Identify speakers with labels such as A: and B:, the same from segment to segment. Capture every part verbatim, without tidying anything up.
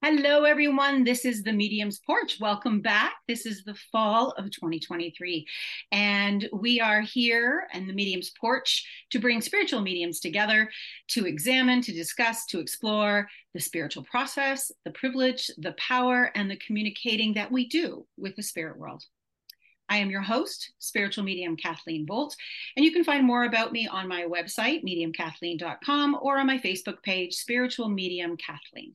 A: Hello, everyone. This is the Medium's Porch. Welcome back. This is the fall of twenty twenty-three, and we are here in the Medium's Porch to bring spiritual mediums together to examine, to discuss, to explore the spiritual process, the privilege, the power, and the communicating that we do with the spirit world. I am your host, spiritual medium Kathleen Volt, and you can find more about me on my website, medium kathleen dot com, or on my Facebook page, Spiritual Medium Kathleen.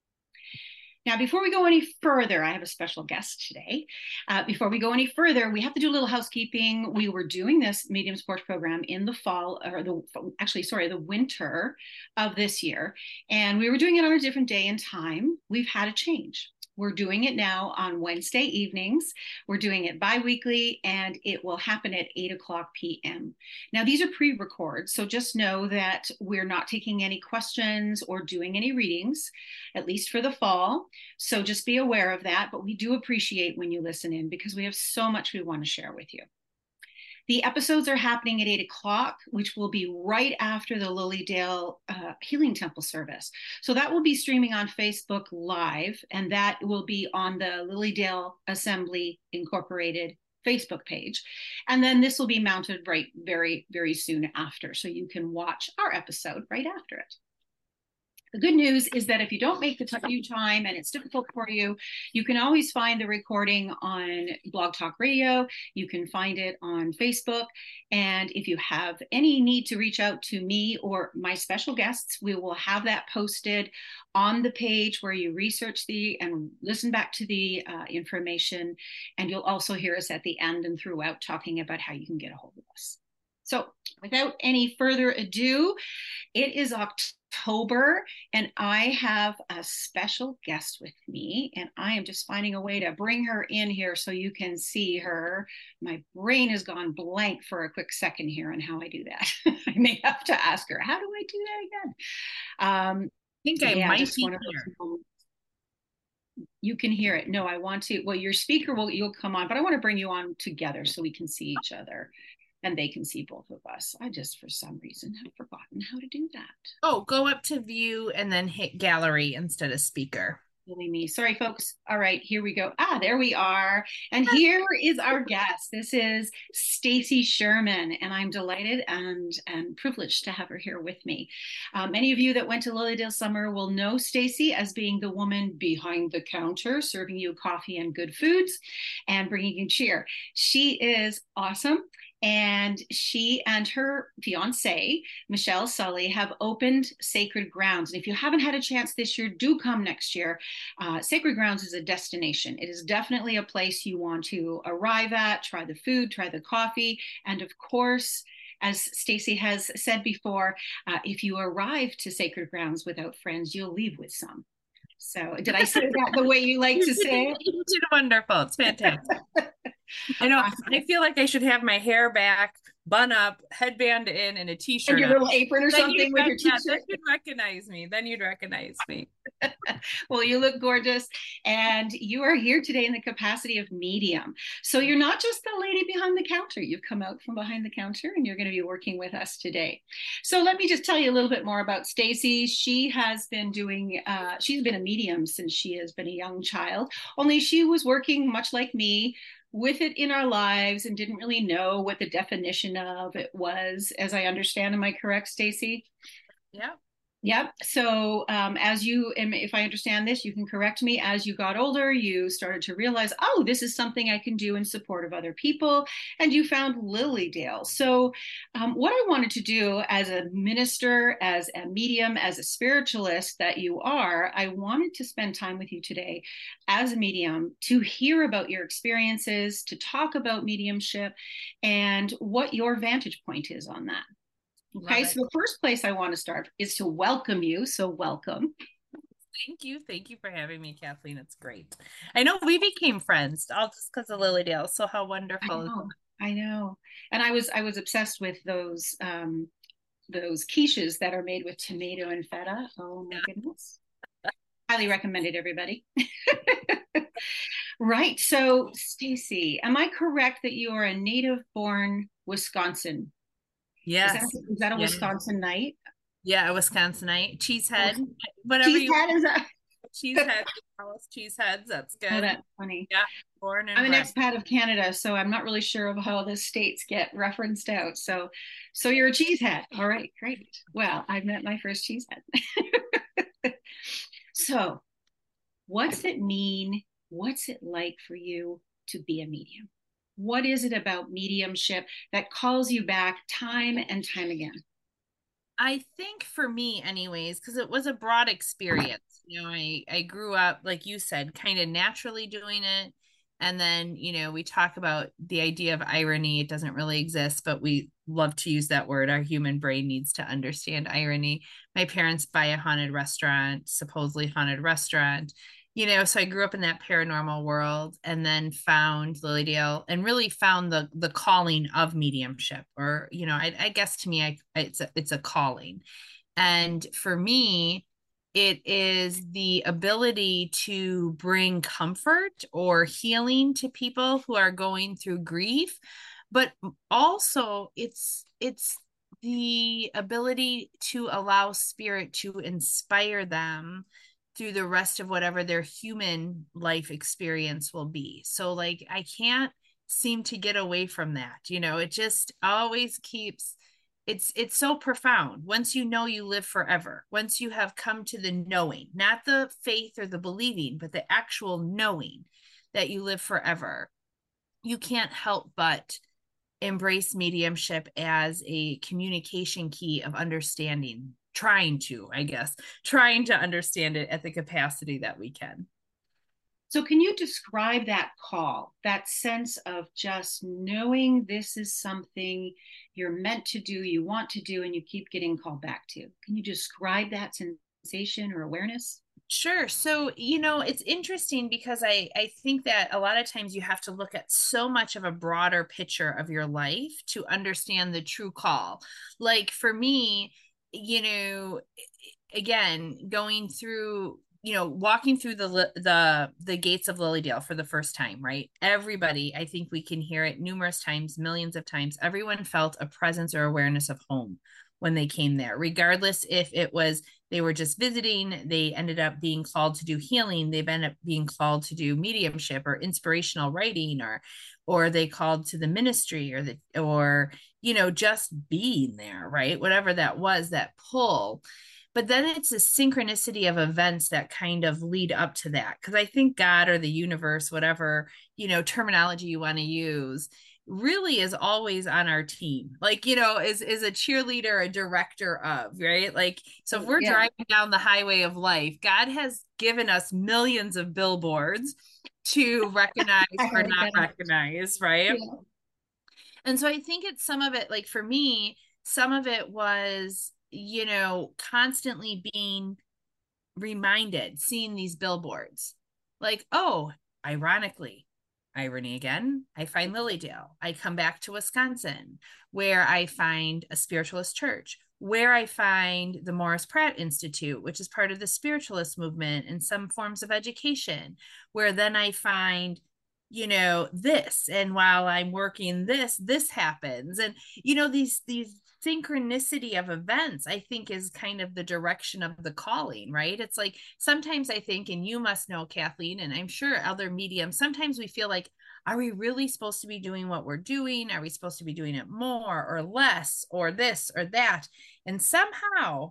A: Now, before we go any further, I have a special guest today. Uh, before we go any further, we have to do a little housekeeping. We were doing this Medium Sports program in the fall, or the actually, sorry, the winter of this year. And we were doing it on a different day and time. We've had a change. We're doing it now on Wednesday evenings. We're doing it bi-weekly, and it will happen at eight o'clock p.m. Now, these are pre-records, so just know that we're not taking any questions or doing any readings, at least for the fall. So just be aware of that, but we do appreciate when you listen in because we have so much we want to share with you. The episodes are happening at eight o'clock, which will be right after the Lilydale uh, Healing Temple service. So that will be streaming on Facebook Live, and that will be on the Lilydale Assembly Incorporated Facebook page. And then this will be mounted right very, very soon after. So you can watch our episode right after it. The good news is that if you don't make the time and it's difficult for you, you can always find the recording on Blog Talk Radio. You can find it on Facebook. And if you have any need to reach out to me or my special guests, we will have that posted on the page where you research the and listen back to the uh, information. And you'll also hear us at the end and throughout talking about how you can get a hold of us. So without any further ado, it is October, and I have a special guest with me, and I am just finding a way to bring her in here so you can see her. My brain has gone blank for a quick second here on how I do that. I may have to ask her, how do I do that again? Um,
B: I think I
A: yeah,
B: might
A: just
B: be
A: one of
B: here.
A: those You can hear it. No, I want to, well, your speaker will, you'll come on, but I want to bring you on together so we can see each other. And they can see both of us. I just, for some reason, have forgotten how to do that.
B: Oh, go up to view and then hit gallery instead of speaker.
A: Really me. Sorry, folks. All right, here we go. Ah, there we are. And here is our guest. This is Stacy Sherman, and I'm delighted and, and privileged to have her here with me. Uh, many of you that went to Lilydale Summer will know Stacy as being the woman behind the counter, serving you coffee and good foods and bringing you cheer. She is awesome. And she and her fiance, Michelle Sully, have opened Sacred Grounds. And if you haven't had a chance this year, do come next year. Uh, Sacred Grounds is a destination. It is definitely a place you want to arrive at, try the food, try the coffee. And of course, as Stacy has said before, uh, if you arrive to Sacred Grounds without friends, you'll leave with some. So did I say that the way you like to say it?
B: You did wonderful. It's fantastic. I know.
A: Awesome.
B: I feel like I should have my hair back, bun up, headband in, and a t-shirt.
A: And your
B: on.
A: little apron or
B: Then
A: something with your
B: yeah,
A: t-shirt.
B: then you'd recognize me. Then you'd recognize me.
A: Well, you look gorgeous, and you are here today in the capacity of medium. So you're not just the lady behind the counter. You've come out from behind the counter, and you're going to be working with us today. So let me just tell you a little bit more about Stacy. She has been doing, uh, she's been a medium since she has been a young child, only she was working much like me with it in our lives and didn't really know what the definition of it was, as I understand. Am I correct, Stacy?
B: Yeah.
A: Yep. So um, as you, if I understand this, you can correct me. As you got older, you started to realize, oh, this is something I can do in support of other people. And you found Lilydale. So um, what I wanted to do as a minister, as a medium, as a spiritualist that you are, I wanted to spend time with you today as a medium to hear about your experiences, to talk about mediumship and what your vantage point is on that. Okay, so the first place I want to start is to welcome you. So welcome.
B: Thank you. Thank you for having me, Kathleen. It's great. I know we became friends all just because of Lilydale. So how wonderful.
A: I know. I know. And I was I was obsessed with those um those quiches that are made with tomato and feta. Oh my yeah. goodness. Highly recommended, everybody. Right. So Stacy, am I correct that you are a native born Wisconsin?
B: Yes.
A: Is that, is that a
B: yes.
A: Wisconsin night?
B: Yeah, a Wisconsinite. Cheesehead. Whatever
A: Cheesehead
B: you
A: is that?
B: Cheeseheads, Dallas Cheeseheads. That's
A: Oh,
B: good.
A: that's funny.
B: Yeah, born and
A: I'm an
B: bred.
A: expat of Canada, so I'm not really sure of how the states get referenced out. So, so you're a cheesehead. All right, great. Well, I've met my first cheesehead. So, what's it mean? What's it like for you to be a medium? What is it about mediumship that calls you back time and time again?
B: I think for me, anyways, because it was a broad experience. You know, I I grew up, like you said, kind of naturally doing it. And then, you know, we talk about the idea of irony. It doesn't really exist, but we love to use that word. Our human brain needs to understand irony. My parents buy a haunted restaurant, supposedly haunted restaurant. You know, so I grew up in that paranormal world and then found Lilydale and really found the the calling of mediumship, or, you know, I, I guess to me, I, it's a, it's a calling. And for me, it is the ability to bring comfort or healing to people who are going through grief, but also it's it's the ability to allow spirit to inspire them through the rest of whatever their human life experience will be. So like I can't seem to get away from that. You know, it just always keeps it's it's so profound. Once you know, you live forever. Once you have come to the knowing, not the faith or the believing, but the actual knowing that you live forever, you can't help but embrace mediumship as a communication key of understanding, trying to, I guess, trying to understand it at the capacity that we can.
A: So, can you describe that call, that sense of just knowing this is something you're meant to do, you want to do, and you keep getting called back to? Can you describe that sensation or awareness?
B: Sure. So, you know, it's interesting because I I think that a lot of times you have to look at so much of a broader picture of your life to understand the true call. Like for me, you know, again, going through, you know, walking through the the the gates of Lilydale for the first time, right? Everybody, I think we can hear it numerous times, millions of times. Everyone felt a presence or awareness of home when they came there, regardless if it was they were just visiting, they ended up being called to do healing, they've ended up being called to do mediumship or inspirational writing, or or they called to the ministry, or the or you know, just being there, right? Whatever that was, that pull. But then it's a synchronicity of events that kind of lead up to that. Because I think God or the universe, whatever, you know, terminology you want to use, really is always on our team, like, you know, is is a cheerleader, a director of, right? Like, so if we're
A: Yeah.
B: driving down the highway of life, God has given us millions of billboards to recognize or
A: I
B: not
A: get it.
B: recognize, right?
A: Yeah.
B: And so I think it's some of it, like for me, some of it was, you know, constantly being reminded, seeing these billboards, like, oh, ironically, irony again, I find Lilydale. I come back to Wisconsin, where I find a spiritualist church, where I find the Morris Pratt Institute, which is part of the spiritualist movement and some forms of education, where then I find, you know, this, and while I'm working this, this happens. And, you know, these, these, synchronicity of events, I think, is kind of the direction of the calling, right? It's like sometimes I think, and you must know, Kathleen, and I'm sure other mediums, sometimes we feel like, are we really supposed to be doing what we're doing? Are we supposed to be doing it more or less or this or that? And somehow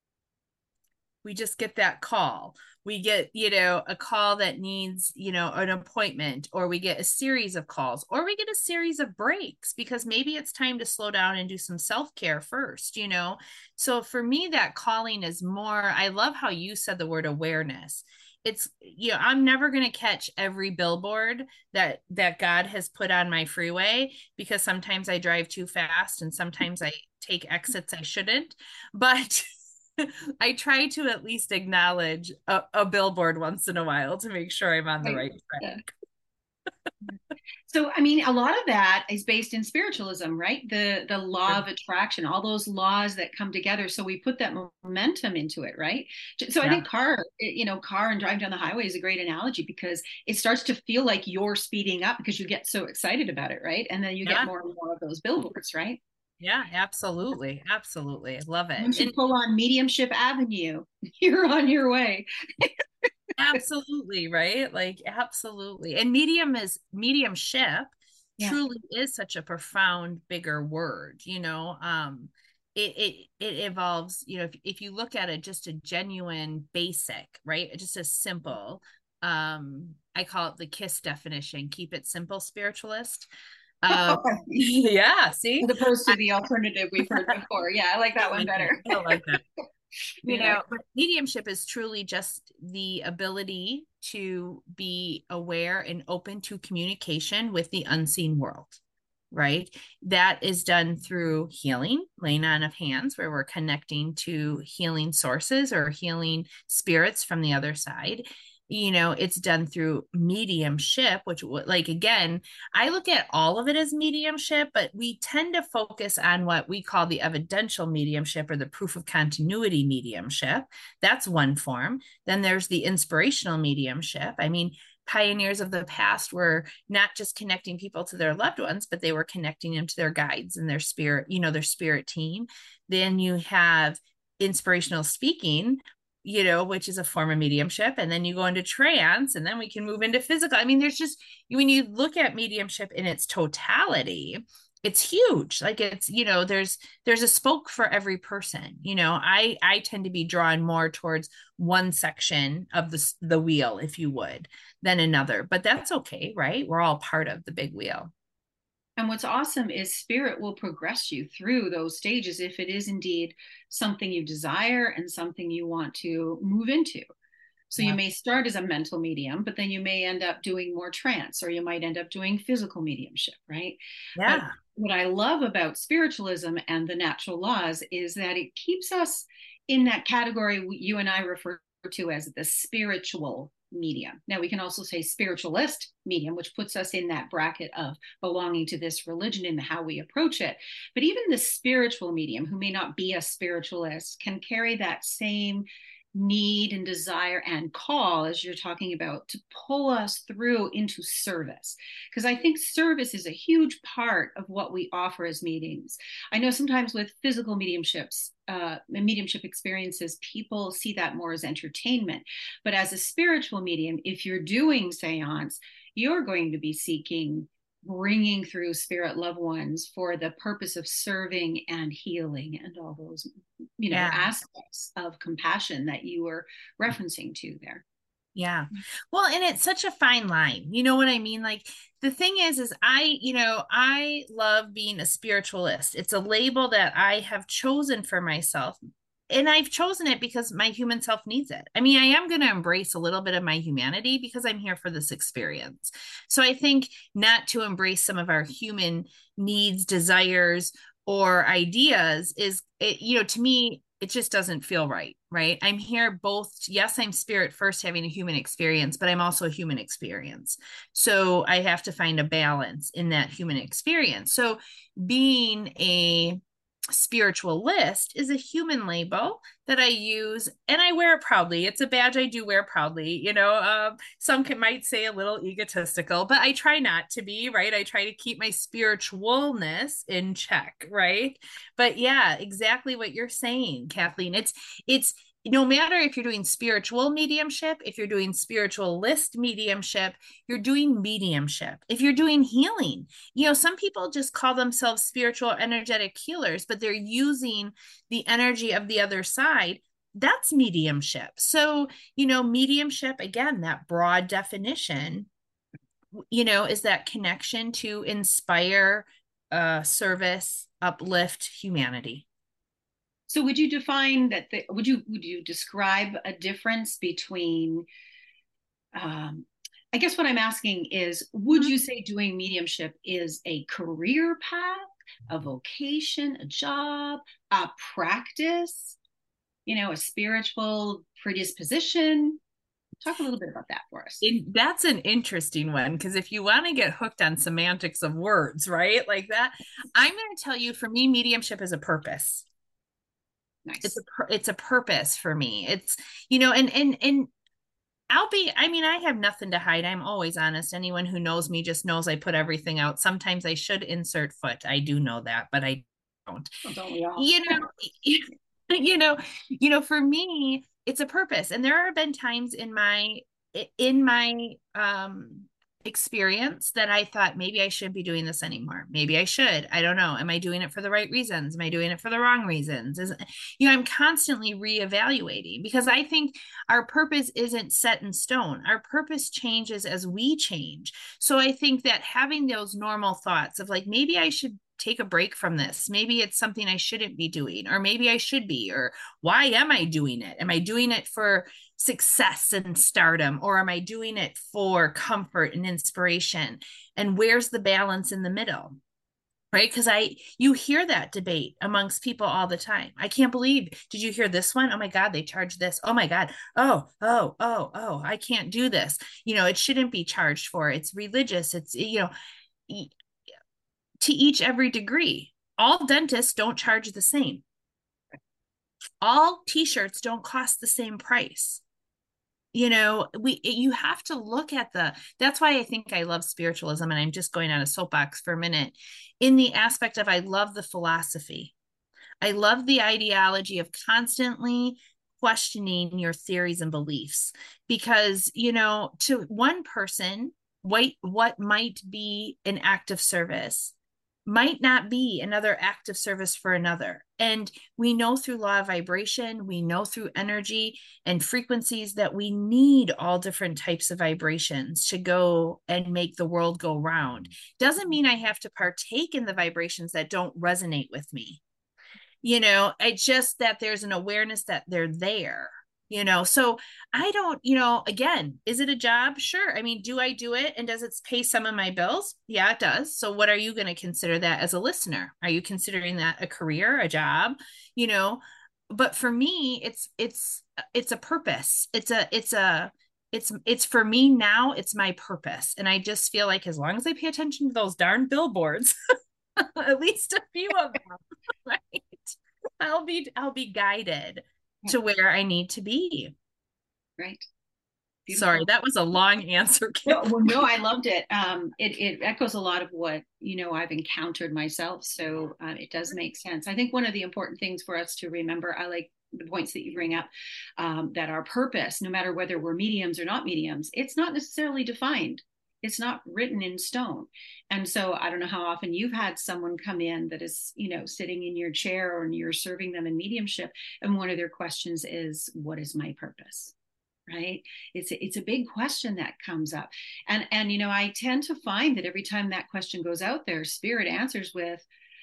B: we just get that call. We get, you know, a call that needs, you know, an appointment, or we get a series of calls, or we get a series of breaks because maybe it's time to slow down and do some self-care first, you know? So for me, that calling is more, I love how you said the word awareness. It's, you know, I'm never going to catch every billboard that that God has put on my freeway, because sometimes I drive too fast and sometimes I take exits I shouldn't. But I try to at least acknowledge a, a billboard once in a while to make sure I'm on the
A: Right.
B: right track.
A: Yeah. So, I mean, a lot of that is based in spiritualism, right? The the law of attraction, all those laws that come together. So we put that momentum into it, right? So I
B: Yeah.
A: think car, you know, car and driving down the highway is a great analogy, because it starts to feel like you're speeding up because you get so excited about it, right? And then you get
B: Yeah.
A: more and more of those billboards, right?
B: Yeah, absolutely. Absolutely. I love it.
A: Once you
B: And
A: pull on Mediumship Avenue, you're on your way.
B: Absolutely, right? Like absolutely. And medium is mediumship
A: Yeah.
B: truly is such a profound, bigger word, you know. Um it it it evolves, you know, if, if you look at it just a genuine basic, right? Just a simple, um, I call it the KISS definition, keep it simple spiritualist. Um yeah, see?
A: As opposed to the alternative we've heard before. Yeah, I like
B: I
A: that one
B: like that.
A: better.
B: I like that. You
A: Yeah.
B: know, but mediumship is truly just the ability to be aware and open to communication with the unseen world, right? That is done through healing, laying on of hands, where we're connecting to healing sources or healing spirits from the other side. You know, it's done through mediumship, which, like, again, I look at all of it as mediumship, but we tend to focus on what we call the evidential mediumship or the proof of continuity mediumship. That's one form. Then there's the inspirational mediumship. I mean, pioneers of the past were not just connecting people to their loved ones, but they were connecting them to their guides and their spirit, you know, their spirit team. Then you have inspirational speaking, you know, which is a form of mediumship. And then you go into trance, and then we can move into physical. I mean, there's just, when you look at mediumship in its totality, it's huge. Like it's, you know, there's there's a spoke for every person. You know, I I tend to be drawn more towards one section of the the wheel, if you would, than another. But that's okay, right? We're all part of the big wheel.
A: And what's awesome is spirit will progress you through those stages if it is indeed something you desire and something you want to move into. So you
B: Yeah.
A: may start as a mental medium, but then you may end up doing more trance, or you might end up doing physical mediumship, right? But
B: Yeah.
A: what I love about spiritualism and the natural laws is that it keeps us in that category you and I refer to as the spiritual medium. Now, we can also say spiritualist medium, which puts us in that bracket of belonging to this religion in how we approach it. But even the spiritual medium, who may not be a spiritualist, can carry that same need and desire and call, as you're talking about, to pull us through into service. Because I think service is a huge part of what we offer as mediums. I know sometimes with physical mediumships, uh, mediumship experiences, people see that more as entertainment. But as a spiritual medium, if you're doing seance, you're going to be seeking bringing through spirit loved ones for the purpose of serving and healing and all those, you know,
B: Yeah.
A: aspects of compassion that you were referencing to there.
B: Yeah. Well, and it's such a fine line. You know what I mean? Like the thing is, is I, you know, I love being a spiritualist. It's a label that I have chosen for myself. And I've chosen it because my human self needs it. I mean, I am going to embrace a little bit of my humanity because I'm here for this experience. So I think not to embrace some of our human needs, desires, or ideas is, it, you know, to me, it just doesn't feel right, right? I'm here both, yes, I'm spirit first having a human experience, but I'm also a human experience. So I have to find a balance in that human experience. So being a spiritualist is a human label that I use, and I wear it proudly. It's a badge I do wear proudly. You know, um, some can, might say a little egotistical, but I try not to be, right? I try to keep my spiritualness in check, right? But yeah, exactly what you're saying, Kathleen. It's it's no matter if you're doing spiritual mediumship, if you're doing spiritualist mediumship, you're doing mediumship. If you're doing healing, you know, some people just call themselves spiritual energetic healers, but they're using the energy of the other side. That's mediumship. So, you know, mediumship, again, that broad definition, you know, is that connection to inspire, uh, service, uplift humanity.
A: So would you define that the, would you would you describe a difference between um, I guess what I'm asking is, would you say doing mediumship is a career path, a vocation, a job, a practice, you know, a spiritual predisposition? Talk a little bit about that for us.
B: It, that's an interesting one because if you want to get hooked on semantics of words, right, like that, I'm going to tell you, for me, mediumship is a purpose. It's a
A: Nice.
B: it's a purpose for me. It's, you know, and and and I'll be, I mean, I have nothing to hide. I'm always honest. Anyone who knows me just knows I put everything out. Sometimes I should insert foot. I do know that, but I don't.
A: Well, don't we all?
B: You know, you know, you know, for me, it's a purpose. And there have been times in my in my um experience that I thought maybe I shouldn't be doing this anymore. Maybe I should. I don't know. Am I doing it for the right reasons? Am I doing it for the wrong reasons? Is you know, I'm constantly reevaluating because I think our purpose isn't set in stone. Our purpose changes as we change. So I think that having those normal thoughts of like maybe I should take a break from this. Maybe it's something I shouldn't be doing, or maybe I should be, or why am I doing it? Am I doing it for success and stardom, or am I doing it for comfort and inspiration? And where's the balance in the middle? Right? Because I, you hear that debate amongst people all the time. I can't believe, did you hear this one? Oh my God, they charge this. Oh my God. Oh, oh, oh, oh, I can't do this. You know, it shouldn't be charged for. It's religious. It's, you know, to each every degree. All dentists don't charge the same. All t-shirts don't cost the same price. You know, we you have to look at the, that's why I think I love spiritualism, and I'm just going on a soapbox for a minute, in the aspect of I love the philosophy. I love the ideology of constantly questioning your theories and beliefs, because, you know, to one person, what, what might be an act of service might not be another act of service for another. And we know through law of vibration, we know through energy and frequencies that we need all different types of vibrations to go and make the world go round. Doesn't mean I have to partake in the vibrations that don't resonate with me. You know, it's just that there's an awareness that they're there. You know, so I don't, you know, again, is it a job? Sure. I mean, do I do it? And does it pay some of my bills? Yeah, it does. So what are you going to consider that as a listener? Are you considering that a career, a job? You know, but for me, it's, it's, it's a purpose. It's a, it's a, it's, it's for me now, it's my purpose. And I just feel like as long as I pay attention to those darn billboards, at least a few of them, right? I'll be, I'll be guided to where I need to be.
A: Right.
B: Beautiful. Sorry, that was a long answer.
A: No, well, no, I loved it. Um, it. It echoes a lot of what, you know, I've encountered myself. So uh, it does make sense. I think one of the important things for us to remember, I like the points that you bring up, um, that our purpose, no matter whether we're mediums or not mediums, it's not necessarily defined. It's not written in stone. And so I don't know how often you've had someone come in that is, you know, sitting in your chair or you're serving them in mediumship, and one of their questions is, what is my purpose? Right? It's a, it's a big question that comes up. And, and, you know, I tend to find that every time that question goes out there, spirit answers with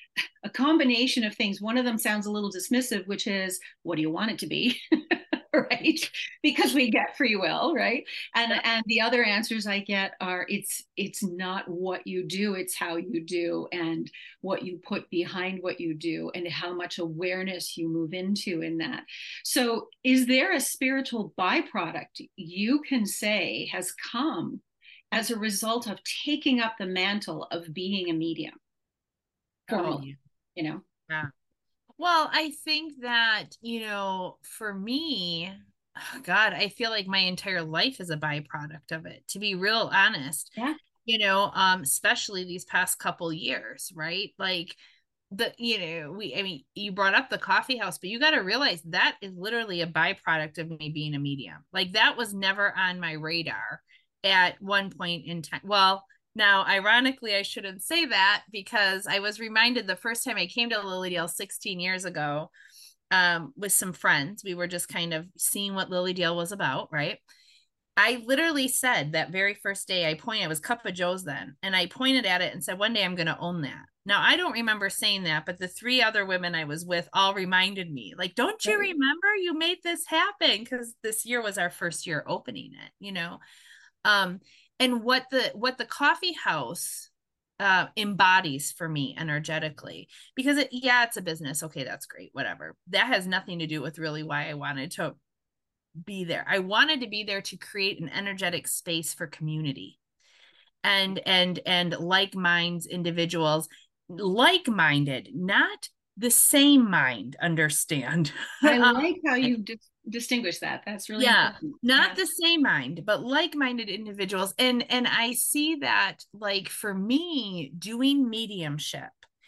A: a combination of things. One of them sounds a little dismissive, which is, what do you want it to be? Right? Because we get free will, right? And and the other answers I get are, it's it's not what you do, it's how you do, and what you put behind what you do, and how much awareness you move into in that. So is there a spiritual byproduct you can say has come as a result of taking up the mantle of being a medium formally? Oh, you know?
B: Yeah. Well, I think that, you know, for me, God, I feel like my entire life is a byproduct of it, to be real honest.
A: Yeah.
B: You know, um, especially these past couple years, right? Like the, you know, we, I mean, you brought up the coffee house, but you got to realize that is literally a byproduct of me being a medium. Like that was never on my radar at one point in time. Well, now, ironically, I shouldn't say that, because I was reminded the first time I came to Lily Dale sixteen years ago, um, with some friends. We were just kind of seeing what Lily Dale was about, right? I literally said that very first day, I pointed, it was Cup of Joe's then, and I pointed at it and said, one day I'm going to own that. Now, I don't remember saying that, but the three other women I was with all reminded me, like, don't you remember you made this happen? Because this year was our first year opening it, you know? Um, and what the what the coffee house uh, embodies for me energetically, because it, yeah, it's a business. Okay, that's great. Whatever. That has nothing to do with really why I wanted to be there. I wanted to be there to create an energetic space for community and and and like minds, individuals, like-minded, not the same mind, understand.
A: I like how you dis- distinguish that. That's really
B: yeah
A: important.
B: not
A: Yeah.
B: the same mind, but like-minded individuals. And and I see that, like, for me, doing mediumship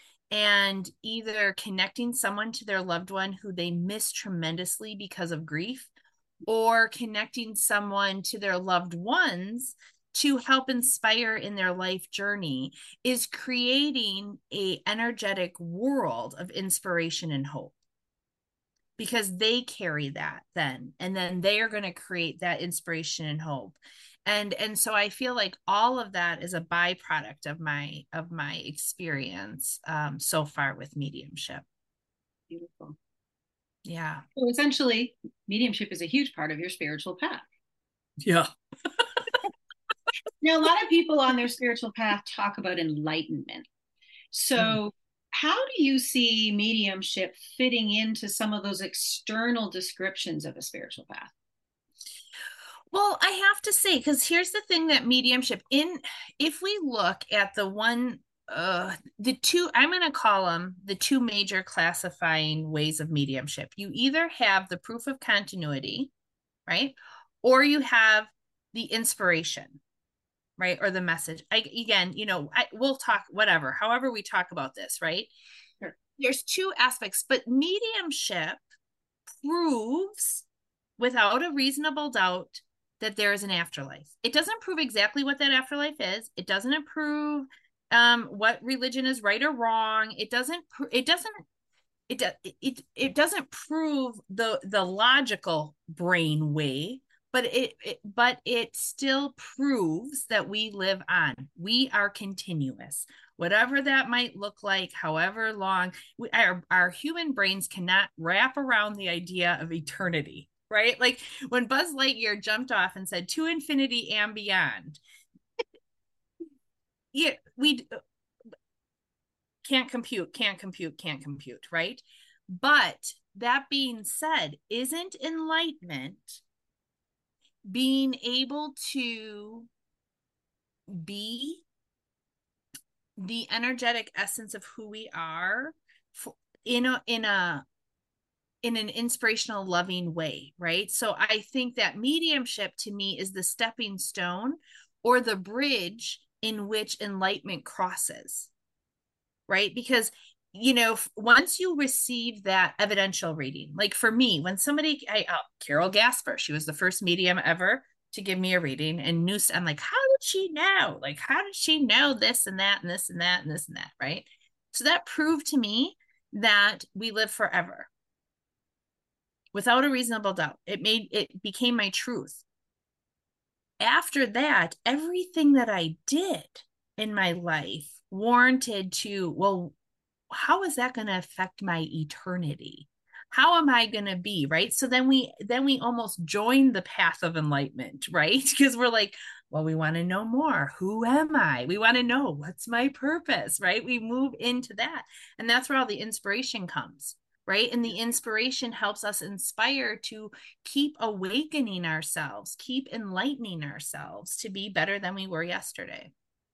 B: and either connecting someone to their loved one who they miss tremendously because of grief, or connecting someone to their loved ones to help inspire in their life journey is creating a energetic world of inspiration and hope, because they carry that then, and then they are going to create that inspiration and hope. And and so I feel like all of that is a byproduct of my of my experience um, so far with mediumship.
A: Beautiful.
B: Yeah.
A: So essentially, mediumship is a huge part of your spiritual path.
B: Yeah.
A: Now, a lot of people on their spiritual path talk about enlightenment. So, mm. how do you see mediumship fitting into some of those external descriptions of a spiritual path?
B: Well, I have to say, because here's the thing that mediumship, in if we look at the one, uh, the two, I'm going to call them the two major classifying ways of mediumship. You either have the proof of continuity, right? Or you have the inspiration, right? Or the message. I, again, you know, I, we'll talk, whatever, however we talk about this, right? Sure. There's two aspects, but mediumship proves without a reasonable doubt that there is an afterlife. It doesn't prove exactly what that afterlife is. It doesn't prove um, what religion is right or wrong. It doesn't, it doesn't, it, it, it doesn't prove the, the logical brain way, but it, it but it still proves that we live on. We are continuous, whatever that might look like, however long. We, our, our human brains cannot wrap around the idea of eternity, right? Like when Buzz Lightyear jumped off and said to infinity and beyond, yeah, we can't compute, can't compute, can't compute, right? But that being said, isn't enlightenment being able to be the energetic essence of who we are for, in a in a in an inspirational, loving way, right? So I think that mediumship to me is the stepping stone or the bridge in which enlightenment crosses, right? Because you know, once you receive that evidential reading, like for me, when somebody, I, oh, Carol Gasper, she was the first medium ever to give me a reading, and knew, I'm like, how did she know? Like, how did she know this and that and this and that and this and that, right? So that proved to me that we live forever without a reasonable doubt. It made, it became my truth. After that, everything that I did in my life warranted to, well, how is that going to affect my eternity? How am I going to be, right? So then we then we almost join the path of enlightenment, right? Because we're like, well, we want to know more. Who am I? We want to know what's my purpose, right? We move into that. And that's where all the inspiration comes, right? And the inspiration helps us inspire to keep awakening ourselves, keep enlightening ourselves to be better than we were yesterday.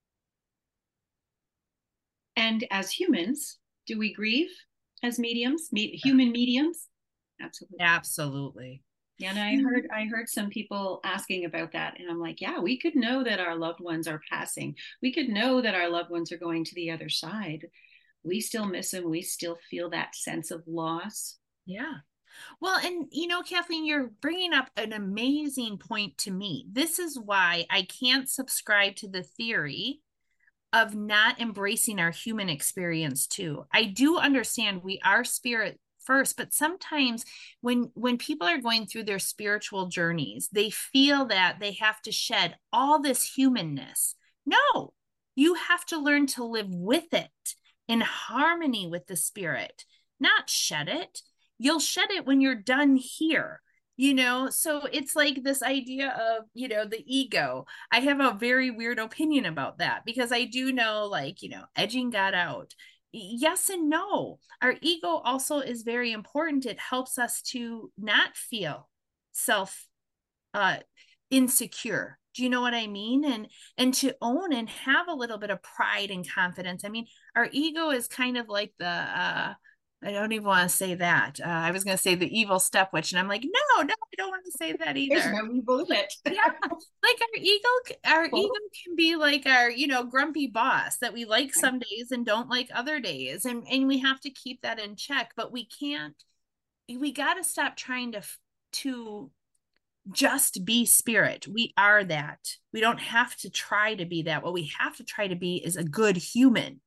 A: And as humans, do we grieve as mediums, me- human mediums? Absolutely.
B: Absolutely.
A: Yeah, and I heard I heard some people asking about that, and I'm like, yeah, we could know that our loved ones are passing. We could know that our loved ones are going to the other side. We still miss them. We still feel that sense of loss.
B: Yeah. Well, and you know, Kathleen, you're bringing up an amazing point to me. This is why I can't subscribe to the theory of not embracing our human experience too. I do understand we are spirit first, but sometimes when when people are going through their spiritual journeys, they feel that they have to shed all this humanness. No, you have to learn to live with it in harmony with the spirit, not shed it. You'll shed it when you're done here. You know, so it's like this idea of, you know, the ego. I have a very weird opinion about that because I do know, like, you know, edging God out. Yes and no. Our ego also is very important. It helps us to not feel self uh, insecure. Do you know what I mean? And and to own and have a little bit of pride and confidence. I mean, our ego is kind of like the uh I don't even want to say that. Uh, I was going to say the evil step witch, and I'm like, no, no, I don't want to say that either.
A: There's no evil in it.
B: Yeah, like our ego, our oh. ego can be like our, you know, grumpy boss that we like some days and don't like other days, and and we have to keep that in check. But we can't. We got to stop trying to to just be spirit. We are that. We don't have to try to be that. What we have to try to be is a good human,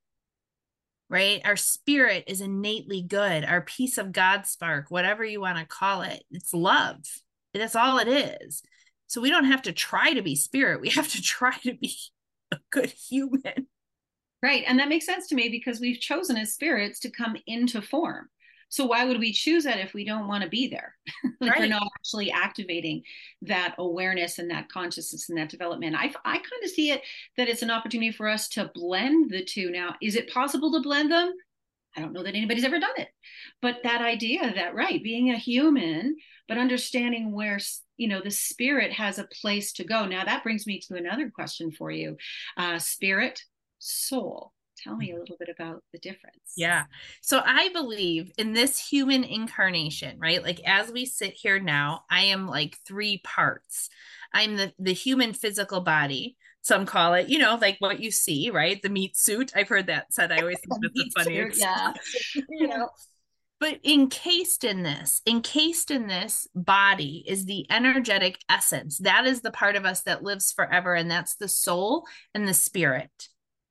B: right? Our spirit is innately good. Our piece of God spark, whatever you want to call it, it's love. That's all it is. So we don't have to try to be spirit. We have to try to be a good human.
A: Right. And that makes sense to me because we've chosen as spirits to come into form. So why would we choose that if we don't want to be there? Like, right. We're not actually activating that awareness and that consciousness and that development. I, I kind of see it that it's an opportunity for us to blend the two. Now, is it possible to blend them? I don't know that anybody's ever done it. But that idea that, right, being a human, but understanding where, you know, the spirit has a place to go. Now, that brings me to another question for you. Uh, spirit, soul. Tell me a little bit about the difference.
B: Yeah. So I believe in this human incarnation, right? Like as we sit here now, I am like three parts. I'm the, the human physical body. Some call it, you know, like what you see, right? The meat suit. I've heard that said. I always think that's the funniest.
A: Yeah.
B: You know, but encased in this, encased in this body is the energetic essence. That is the part of us that lives forever. And that's the soul and the spirit.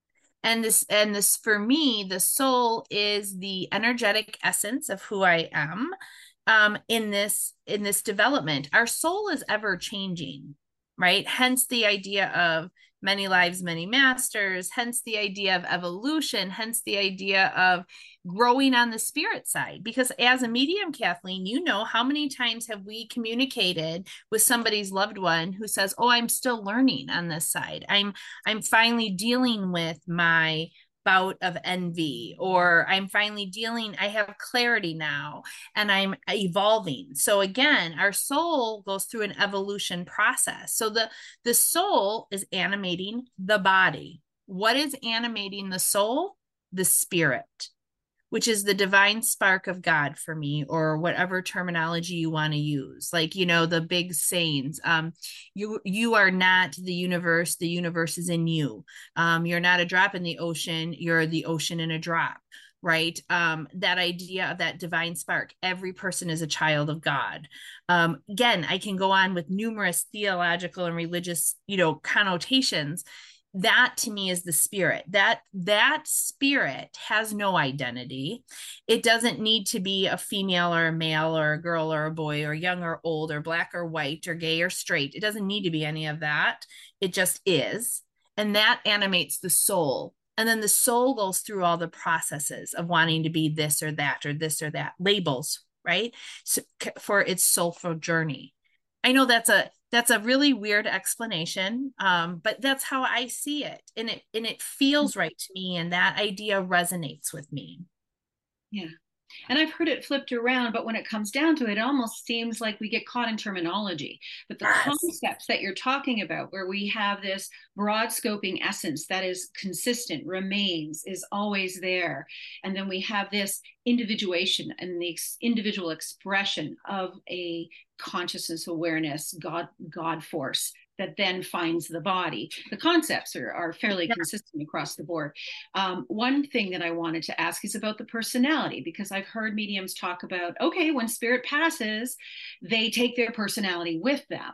B: And this, and this, for me, the soul is the energetic essence of who I am um, in this, in this development. Our soul is ever changing, right? Hence the idea of many lives, many masters, hence the idea of evolution, hence the idea of growing on the spirit side. Because as a medium, Kathleen, you know, how many times have we communicated with somebody's loved one who says, oh, I'm still learning on this side. I'm, I'm finally dealing with my bout of envy, or I'm finally dealing, I have clarity now and I'm evolving. So again, our soul goes through an evolution process. So the, the soul is animating the body. What is animating the soul? The spirit, which is the divine spark of God for me, or whatever terminology you want to use. Like, you know, the big sayings, um, you, you are not the universe, the universe is in you. Um, you're not a drop in the ocean, you're the ocean in a drop, right? Um, that idea of that divine spark, every person is a child of God. Um, again, I can go on with numerous theological and religious, you know, connotations. That to me is the spirit. That that spirit has no identity. It doesn't need to be a female or a male or a girl or a boy or young or old or black or white or gay or straight. It doesn't need to be any of that. It just is. And that animates the soul. And then the soul goes through all the processes of wanting to be this or that or this or that, labels, right? So, for its soulful journey. I know that's a that's a really weird explanation, um, but that's how I see it, and it and it feels right to me, and that idea resonates with me.
A: Yeah. And I've heard it flipped around, but when it comes down to it, it almost seems like we get caught in terminology. But the yes. concepts that you're talking about, where we have this broad scoping essence that is consistent, remains, is always there. And then we have this individuation and the ex- individual expression of a consciousness awareness, God, God force that then finds the body. The concepts are, are fairly yeah. consistent across the board. Um, one thing that I wanted to ask is about the personality, because I've heard mediums talk about, okay, when spirit passes, they take their personality with them.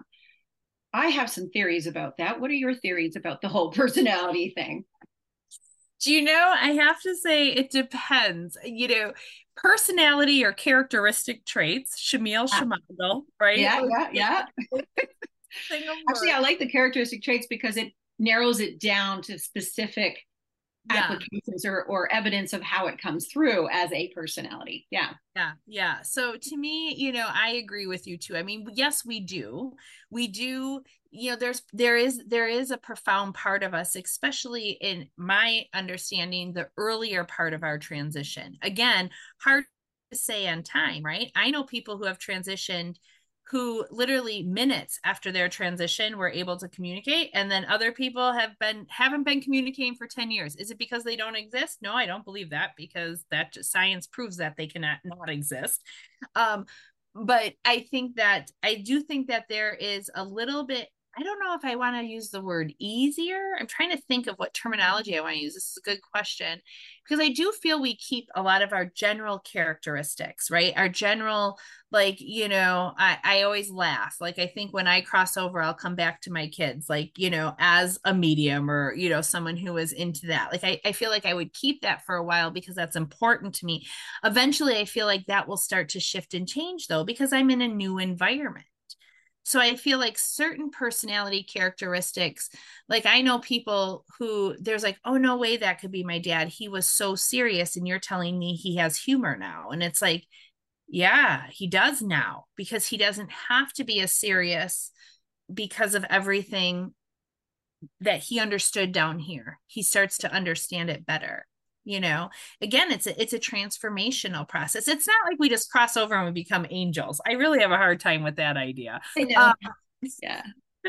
A: I have some theories about that. What are your theories about the whole personality thing?
B: Do you know, I have to say it depends. You know, personality or characteristic traits, Shamil
A: yeah.
B: Shamil, right?
A: Yeah, yeah, yeah. Actually, I like the characteristic traits because it narrows it down to specific yeah. applications or, or evidence of how it comes through as a personality. Yeah.
B: Yeah. Yeah. So to me, you know, I agree with you too. I mean, yes, we do. We do, you know, there's, there is, there is a profound part of us, especially in my understanding, the earlier part of our transition. Again, hard to say on time, right? I know people who have transitioned who literally minutes after their transition were able to communicate, and then other people have been haven't been communicating for ten years. Is it because they don't exist? No, I don't believe that, because that just, science proves that they cannot not exist. Um, but I think that I do think that there is a little bit, I don't know if I want to use the word easier. I'm trying to think of what terminology I want to use. This is a good question because I do feel we keep a lot of our general characteristics, right? Our general, like, you know, I, I always laugh. Like, I think when I cross over, I'll come back to my kids, like, you know, as a medium or, you know, someone who is into that. Like, I, I feel like I would keep that for a while because that's important to me. Eventually, I feel like that will start to shift and change though, because I'm in a new environment. So I feel like certain personality characteristics, like I know people who there's like, oh, no way that could be my dad. He was so serious. And you're telling me he has humor now. And it's like, yeah, he does now because he doesn't have to be as serious because of everything that he understood down here. He starts to understand it better. You know, again, it's a it's a transformational process. It's not like we just cross over and we become angels. I really have a hard time with that idea.
A: I know.
B: Um,
A: Yeah.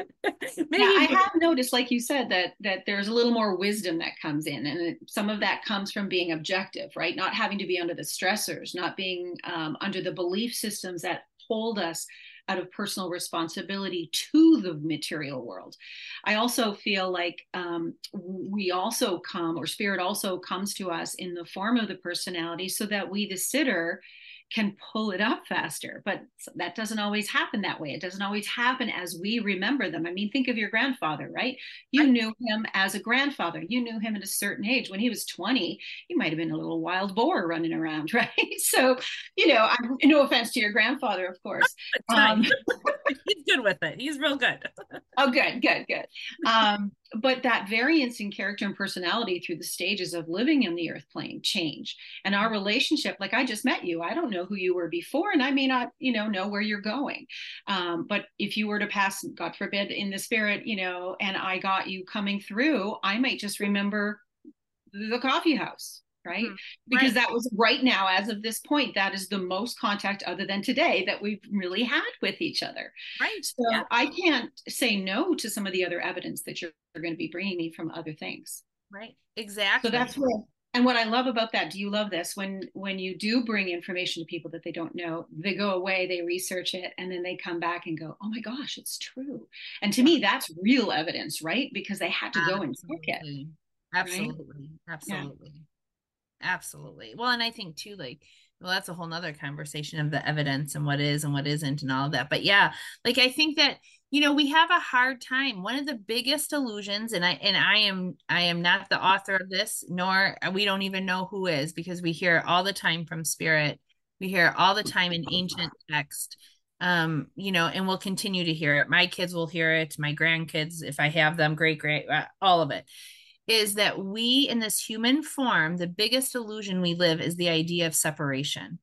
B: maybe
A: Yeah, I have noticed, like you said, that that there's a little more wisdom that comes in, and it, some of that comes from being objective, right? Not having to be under the stressors, not being um, under the belief systems that hold us out of personal responsibility to the material world. I also feel like um, we also come, or spirit also comes to us in the form of the personality, so that we, the sitter, can pull it up faster. But that doesn't always happen that way. It doesn't always happen as we remember them. I mean, think of your grandfather, right? You
B: right.
A: knew him as a grandfather. You knew him at a certain age. When he was twenty, he might have been a little wild boar running around, right? So, you know, I'm, no offense to your grandfather, of course.
B: Um, he's good with it. He's real good.
A: Oh, good, good, good. Um, but that variance in character and personality through the stages of living in the earth plane change. And our relationship, like I just met you, I don't know who you were before, and I may not, you know, know where you're going. Um, but if you were to pass, God forbid, in the spirit, you know, and I got you coming through, I might just remember the coffee house. Right? Mm-hmm. Because right. that was right now, as of this point, that is the most contact other than today that we've really had with each other.
B: Right.
A: So yeah. I can't say no to some of the other evidence that you're, you're going to be bringing me from other things.
B: Right. Exactly.
A: So that's what, and what I love about that, do you love this? When, when you do bring information to people that they don't know, they go away, they research it, and then they come back and go, oh my gosh, it's true. And to yeah. me, that's real evidence, right? Because they had to Absolutely. go and check it.
B: Absolutely. Right? Absolutely. Yeah. Absolutely. Well, and I think too, like, well, that's a whole nother conversation of the evidence and what is and what isn't and all of that. But yeah, like, I think that, you know, we have a hard time. One of the biggest illusions, and I, and I am, I am not the author of this, nor we don't even know who is, because we hear all the time from spirit. We hear all the time in ancient text, um, you know, and we'll continue to hear it. My kids will hear it. My grandkids, if I have them, great, great, all of it. Is that we in this human form, the biggest illusion we live is the idea of separation.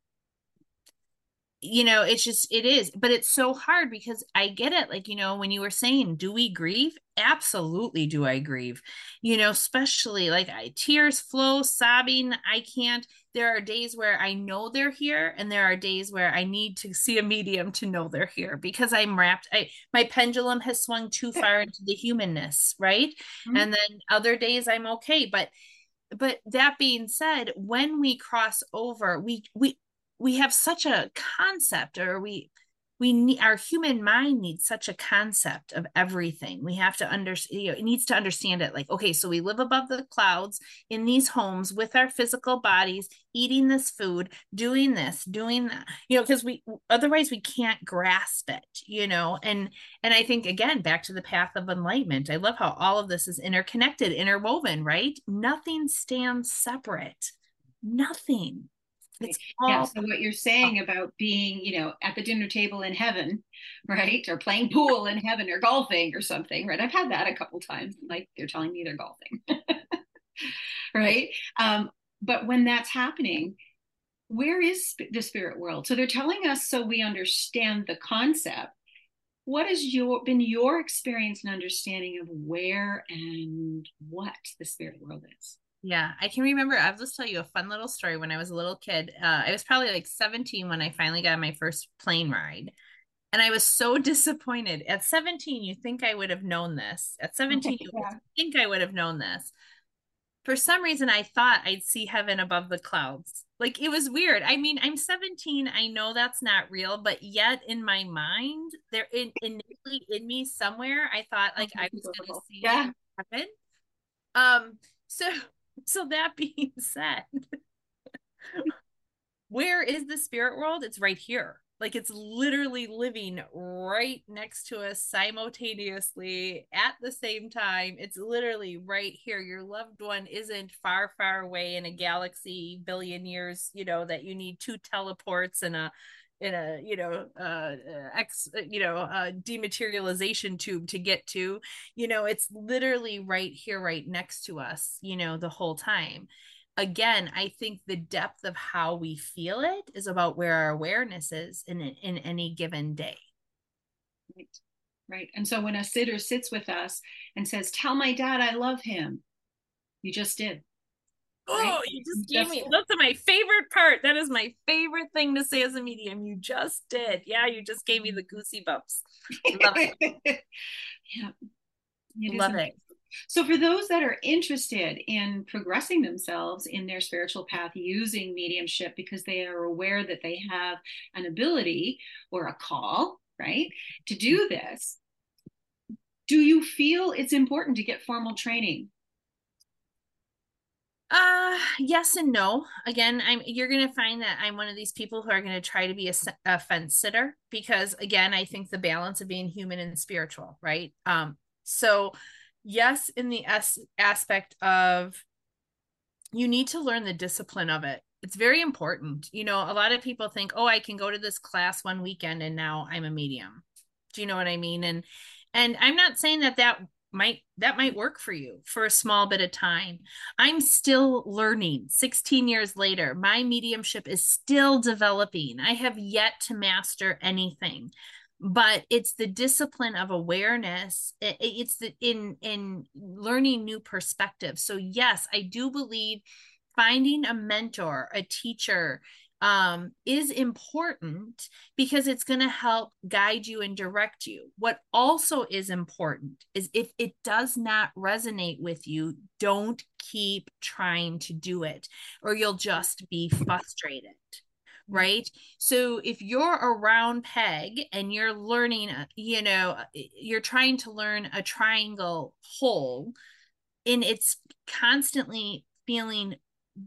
B: You know, it's just, it is, but it's so hard because I get it. Like, you know, when you were saying, do we grieve? Absolutely. Do I grieve? You know, especially like I, tears flow, sobbing. I can't, there are days where I know they're here. And there are days where I need to see a medium to know they're here because I'm wrapped. I, my pendulum has swung too far into the humanness. Right. Mm-hmm. And then other days I'm okay. But, but that being said, when we cross over, we, we, we have such a concept, or we we need, our human mind needs such a concept of everything. We have to understand, you know, it needs to understand it. Like, okay, so we live above the clouds in these homes with our physical bodies, eating this food, doing this, doing that, you know, because we otherwise we can't grasp it, you know. And and I think again, back to the path of enlightenment. I love how all of this is interconnected, interwoven, right? Nothing stands separate. Nothing.
A: It's all- yeah. So what you're saying about being, you know, at the dinner table in heaven, right? Or playing pool in heaven or golfing or something, right? I've had that a couple times. Like they're telling me they're golfing, right? Um, but when that's happening, where is the spirit world? So they're telling us so we understand the concept. What has your been your experience and understanding of where and what the spirit world is?
B: Yeah, I can remember. I'll just tell you a fun little story. When I was a little kid, uh, I was probably like seventeen when I finally got my first plane ride. And I was so disappointed. At seventeen, you think I would have known this. At seventeen, yeah. you think I would have known this. For some reason, I thought I'd see heaven above the clouds. Like, it was weird. I mean, I'm seventeen. I know that's not real, but yet in my mind, there in, in in me somewhere, I thought like
A: Oh,
B: I
A: that's
B: was going to
A: adorable.
B: see
A: Yeah.
B: it happen. Um, so, so that being said, where is the spirit world? It's right here. Like it's literally living right next to us simultaneously at the same time. It's literally right here. Your loved one isn't far, far away in a galaxy billion years, you know, that you need two teleports and a in a you know uh ex you know uh dematerialization tube to get to. You know, it's literally right here, right next to us, you know, the whole time. Again, I think the depth of how we feel it is about where our awareness is in in any given day.
A: Right. Right. And so when a sitter sits with us and says, "Tell my dad I love him," you just did. Right.
B: Oh, you
A: You
B: just gave
A: just
B: me,
A: did.
B: that's my favorite part. That is my favorite thing to say as a medium. You just did. Yeah, you just gave me the goosey bumps. Love it.
A: Yeah, it is
B: Love
A: amazing.
B: it.
A: So, for those that are interested in progressing themselves in their spiritual path using mediumship because they are aware that they have an ability or a call, right, to do this, do you feel it's important to get formal training?
B: Uh, yes and no. Again, I'm you're gonna find that I'm one of these people who are gonna try to be a, a fence sitter because again, I think the balance of being human and spiritual, right? Um, so yes, in the s aspect of you need to learn the discipline of it. It's very important. You know, a lot of people think, oh, I can go to this class one weekend and now I'm a medium. Do you know what I mean? And and I'm not saying that that might that might work for you for a small bit of time. I'm still learning. sixteen years later, my mediumship is still developing. I have yet to master anything. But it's the discipline of awareness. It's the in in learning new perspectives. So yes, I do believe finding a mentor, a teacher, um, is important because it's going to help guide you and direct you. What also is important is if it does not resonate with you, don't keep trying to do it, or you'll just be frustrated. Right. So if you're a round peg and you're learning, you know, you're trying to learn a triangle hole and it's constantly feeling,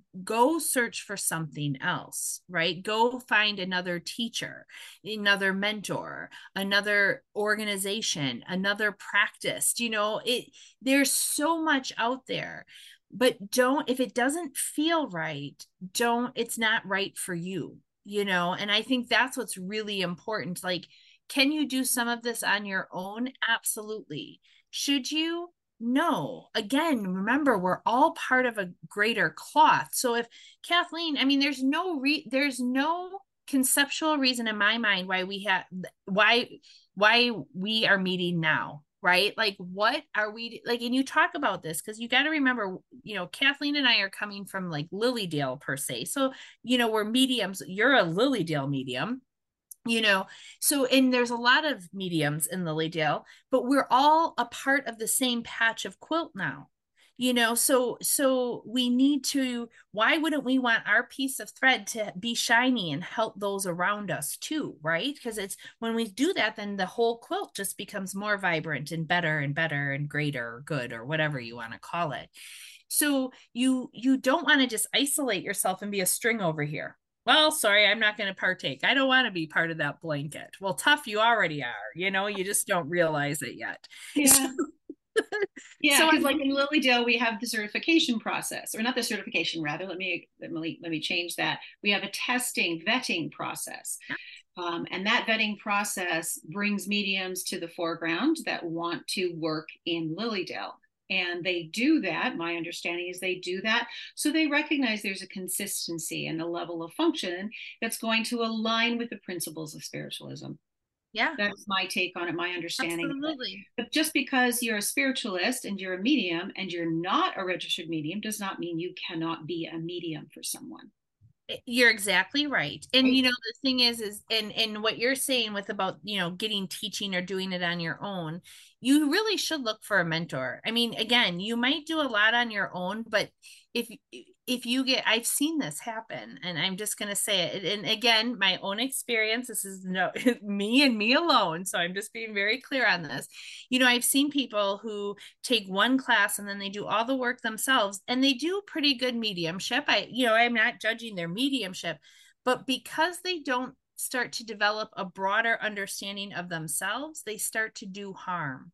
B: go search for something else, right? Go find another teacher, another mentor, another organization, another practice. You know, it there's so much out there. But don't, if it doesn't feel right, don't, it's not right for you, you know? And I think that's what's really important. Like, can you do some of this on your own? Absolutely. Should you? No. Again, remember, we're all part of a greater cloth. So if Kathleen, I mean, there's no re there's no conceptual reason in my mind why we have why why we are meeting now, right? Like what are we like, and you talk about this because you got to remember, you know, Kathleen and I are coming from like Lilydale per se. So, you know, we're mediums. You're a Lilydale medium, you know. So and there's a lot of mediums in Lilydale, but we're all a part of the same patch of quilt now, you know. So so we need to, why wouldn't we want our piece of thread to be shiny and help those around us too, right? Because it's when we do that, then the whole quilt just becomes more vibrant and better and better and greater or good or whatever you want to call it. So you you don't want to just isolate yourself and be a string over here. Well, sorry, I'm not going to partake. I don't want to be part of that blanket. Well, tough, you already are. You know, you just don't realize it yet.
A: Yeah. Yeah,
B: So,
A: because like in Lilydale, we have the certification process, or not the certification, rather. Let me let me let me change that. We have a testing, vetting process, um, and that vetting process brings mediums to the foreground that want to work in Lilydale. And they do that. My understanding is they do that so they recognize there's a consistency and a level of function that's going to align with the principles of spiritualism.
B: yeah,
A: That's my take on it, my understanding of it.
B: absolutely.
A: But just because you're a spiritualist and you're a medium and you're not a registered medium does not mean you cannot be a medium for someone.
B: You're exactly right. And
A: Right?
B: you know, the thing is, is and and what you're saying with about, you know, getting teaching or doing it on your own, you really should look for a mentor. I mean, again, you might do a lot on your own, but if if you get, I've seen this happen, and I'm just going to say it. And again, my own experience, this is no me and me alone. So I'm just being very clear on this. You know, I've seen people who take one class and then they do all the work themselves, and they do pretty good mediumship. I, you know, I'm not judging their mediumship, but because they don't start to develop a broader understanding of themselves, they start to do harm.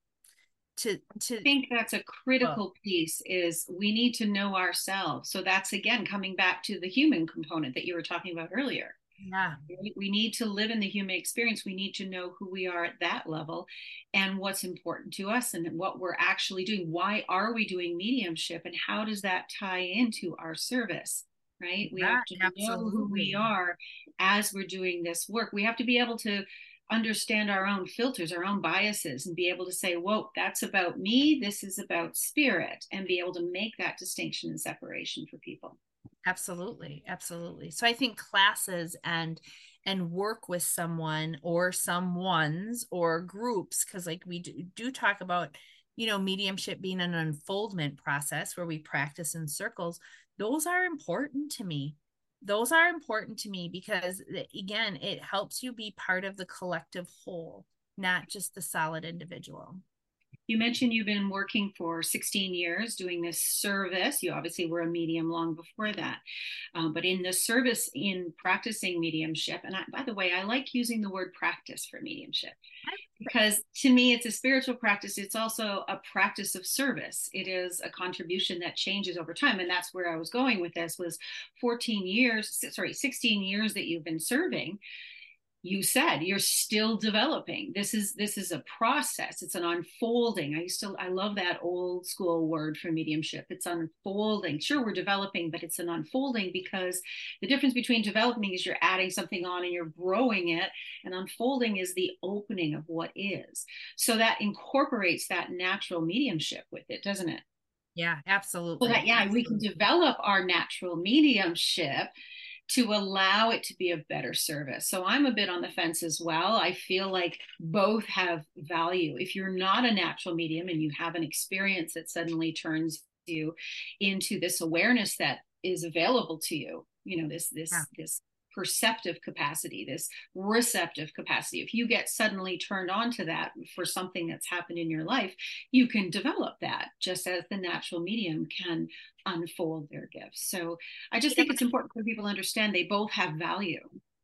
B: To, to
A: I think that's a critical piece, is we need to know ourselves. So that's, again, coming back to the human component that you were talking about earlier.
B: Yeah.
A: We need to live in the human experience. We need to know who we are at that level and what's important to us and what we're actually doing. Why are we doing mediumship, and how does that tie into our service? Right? We
B: Yeah,
A: have to
B: absolutely.
A: know who we are as we're doing this work. We have to be able to understand our own filters, our own biases, and be able to say, whoa, that's about me, this is about spirit, and be able to make that distinction and separation for people.
B: Absolutely, absolutely. So I think classes and and work with someone or someones or groups, because like we do, do talk about, you know, mediumship being an unfoldment process where we practice in circles. Those are important to me. Those are important to me because, again, it helps you be part of the collective whole, not just the solid individual.
A: You mentioned you've been working for sixteen years doing this service. You obviously were a medium long before that. Um, but in the service in practicing mediumship, and I, by the way, I like using the word practice for mediumship, because to me, it's a spiritual practice. It's also a practice of service. It is a contribution that changes over time. And that's where I was going with this, was fourteen years, sorry, sixteen years that you've been serving. You said you're still developing. This is this is a process. It's an unfolding. I used to I love that old school word for mediumship. It's unfolding. Sure, we're developing, but it's an unfolding, because the difference between developing is you're adding something on and you're growing it, and unfolding is the opening of what is. So that incorporates that natural mediumship with it, doesn't it?
B: Yeah, absolutely.
A: So that, yeah,
B: absolutely.
A: we can develop our natural mediumship to allow it to be of better service. So I'm a bit on the fence as well. I feel like both have value. If you're not a natural medium and you have an experience that suddenly turns you into this awareness that is available to you, you know, this this
B: Yeah.
A: this perceptive capacity, this receptive capacity. If you get suddenly turned on to that for something that's happened in your life, you can develop that just as the natural medium can unfold their gifts. So I just think it's important for people to understand they both have value.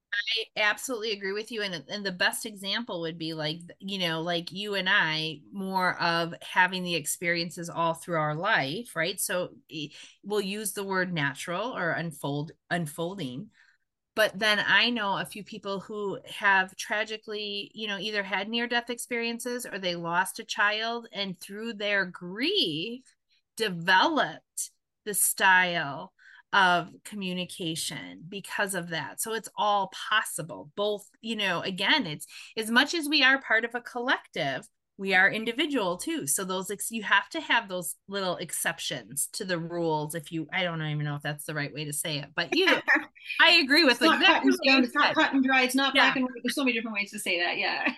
B: I absolutely agree with you. And, and the best example would be like, you know, like you and I, more of having the experiences all through our life, right? So we'll use the word natural or unfold, unfolding. But then I know a few people who have tragically, you know, either had near-death experiences or they lost a child, and through their grief developed the style of communication because of that. So it's all possible. Both, you know, again, it's as much as we are part of a collective, we are individual too. So those ex- you have to have those little exceptions to the rules. If you, I don't even know if that's the right way to say it, but you, I agree with
A: it's not
B: exactly.
A: Cut and stone, it's not cut and dry. It's not
B: yeah.
A: black and white. There's so many different ways to say that. Yeah.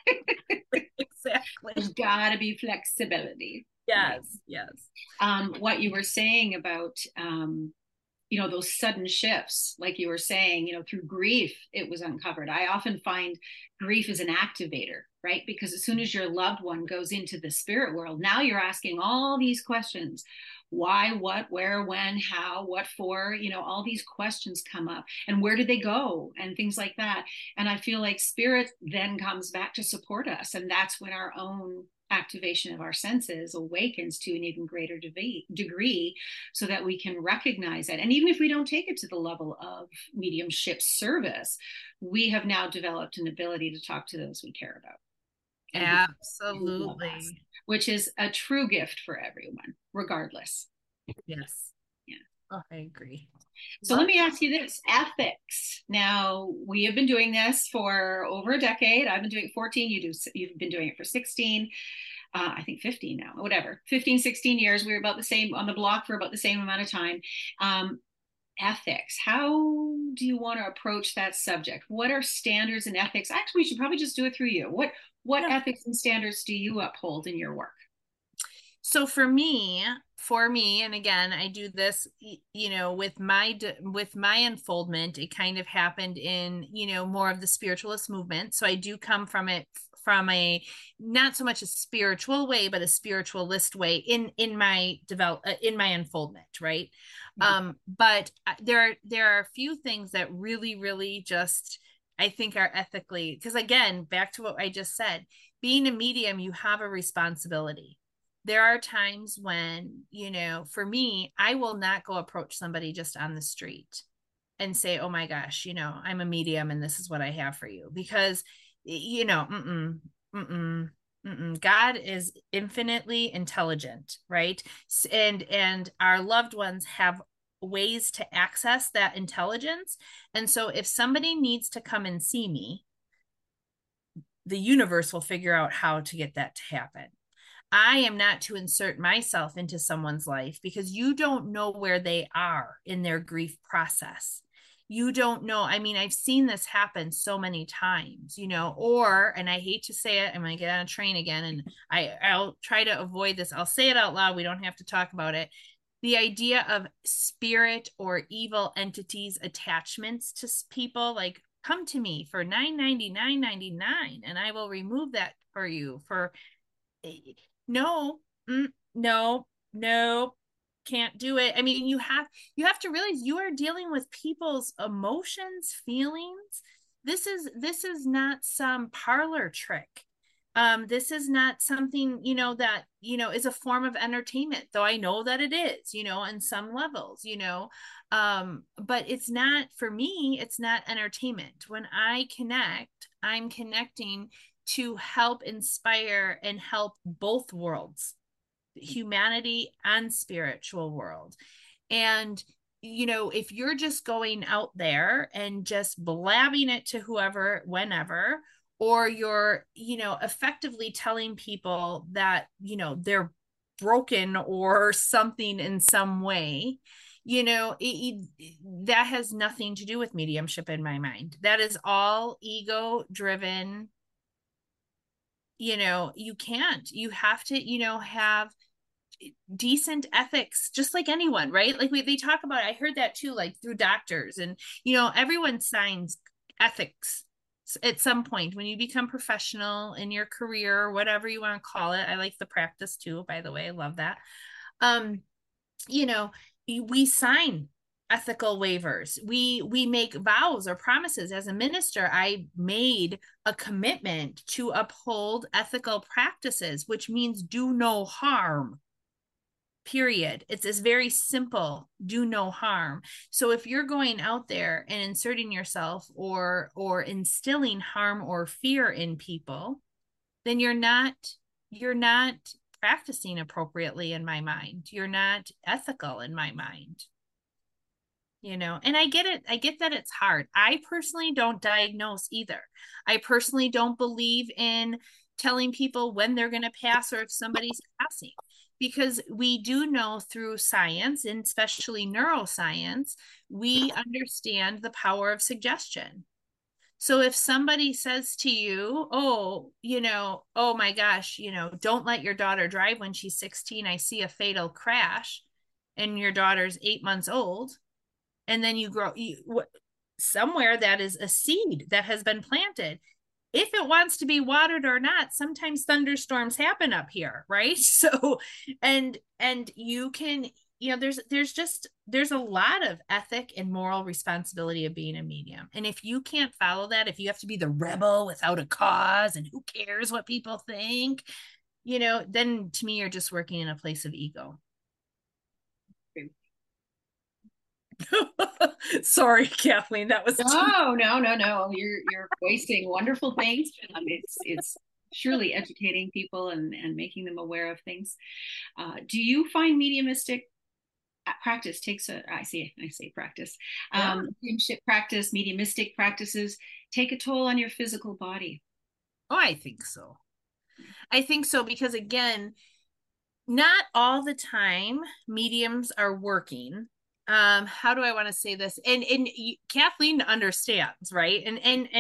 B: Exactly.
A: There's gotta be flexibility.
B: Yes.
A: Right?
B: Yes.
A: Um, what you were saying about, um, you know, those sudden shifts, like you were saying, you know, through grief, it was uncovered. I often find grief is an activator, right? Because as soon as your loved one goes into the spirit world, now you're asking all these questions. Why, what, where, when, how, what for, you know, all these questions come up, and where did they go, and things like that. And I feel like spirit then comes back to support us. And that's when our own activation of our senses awakens to an even greater de- degree, so that we can recognize it. And even if we don't take it to the level of mediumship service, we have now developed an ability to talk to those we care about.
B: Absolutely.
A: Us, which is a true gift for everyone, regardless.
B: Yes.
A: Yeah.
B: Oh, I agree.
A: So let me ask you this: ethics. Now, we have been doing this for over a decade. I've been doing it fourteen. You do. You've been doing it for sixteen. Uh, I think fifteen now, whatever, fifteen, sixteen years. We were about the same on the block for about the same amount of time. Um, ethics. How do you want to approach that subject? What are standards and ethics? Actually, we should probably just do it through you. What, what yeah. ethics and standards do you uphold in your work?
B: so for me, for me, and again, I do this, you know, with my with my unfoldment, it kind of happened in, you know, more of the spiritualist movement. So I do come from it from a not so much a spiritual way, but a spiritualist way in in my develop uh, in my unfoldment, right? Mm-hmm. Um, but there are there are a few things that really, really just I think are ethically, because again, back to what I just said, being a medium, you have a responsibility. There are times when, you know, for me, I will not go approach somebody just on the street and say, oh my gosh, you know, I'm a medium and this is what I have for you. Because, you know, mm-mm, mm-mm, mm-mm. God is infinitely intelligent, right? And, and our loved ones have ways to access that intelligence. And so if somebody needs to come and see me, the universe will figure out how to get that to happen. I am not to insert myself into someone's life because you don't know where they are in their grief process. You don't know. I mean, I've seen this happen so many times, you know, or, and I hate to say it, I'm going to get on a train again and I, I'll try to avoid this. I'll say it out loud. We don't have to talk about it. The idea of spirit or evil entities, attachments to people, like come to me for nine ninety-nine ninety-nine and I will remove that for you for no, mm, no, no, can't do it. I mean, you have you have to realize you are dealing with people's emotions, feelings. This is this is not some parlor trick. Um, this is not something, you know, that, you know, is a form of entertainment, though I know that it is, you know, on some levels, you know. Um, but it's not, for me, it's not entertainment. When I connect, I'm connecting to help inspire and help both worlds, humanity and spiritual world. And, you know, if you're just going out there and just blabbing it to whoever, whenever, or you're, you know, effectively telling people that, you know, they're broken or something in some way, you know, it, it, that has nothing to do with mediumship in my mind. That is all ego driven. You know, you can't, you have to, you know, have decent ethics, just like anyone, right? Like we, they talk about, I heard that too, like through doctors and, you know, everyone signs ethics at some point when you become professional in your career or whatever you want to call it. I like the practice too, by the way. I love that. Um, you know, we sign ethical waivers. We we make vows or promises. As a minister, I made a commitment to uphold ethical practices, which means do no harm. Period. It's this very simple, do no harm. So if you're going out there and inserting yourself or or instilling harm or fear in people, then you're not you're not practicing appropriately in my mind. You're not ethical in my mind. You know, and I get it. I get that it's hard. I personally don't diagnose either. I personally don't believe in telling people when they're going to pass or if somebody's passing, because we do know through science, and especially neuroscience, we understand the power of suggestion. So if somebody says to you, oh, you know, oh my gosh, you know, don't let your daughter drive when she's sixteen, I see a fatal crash, and your daughter's eight months old, and then you grow you, somewhere that is a seed that has been planted. If it wants to be watered or not, sometimes thunderstorms happen up here, right? So, and and you can, you know, there's there's just there's a lot of ethic and moral responsibility of being a medium. And if you can't follow that, if you have to be the rebel without a cause and who cares what people think, you know, then to me, you're just working in a place of ego. Sorry, Kathleen, that was
A: no, no, no, no. You're you're wasting wonderful things. Um, it's it's surely educating people and and making them aware of things. Uh, do you find mediumistic practice takes a? I say I say practice. Um, yeah. Mediumship practice, mediumistic practices take a toll on your physical body.
B: Oh, I think so. I think so because again, not all the time mediums are working. Um, how do I want to say this? And and Kathleen understands, right? And and and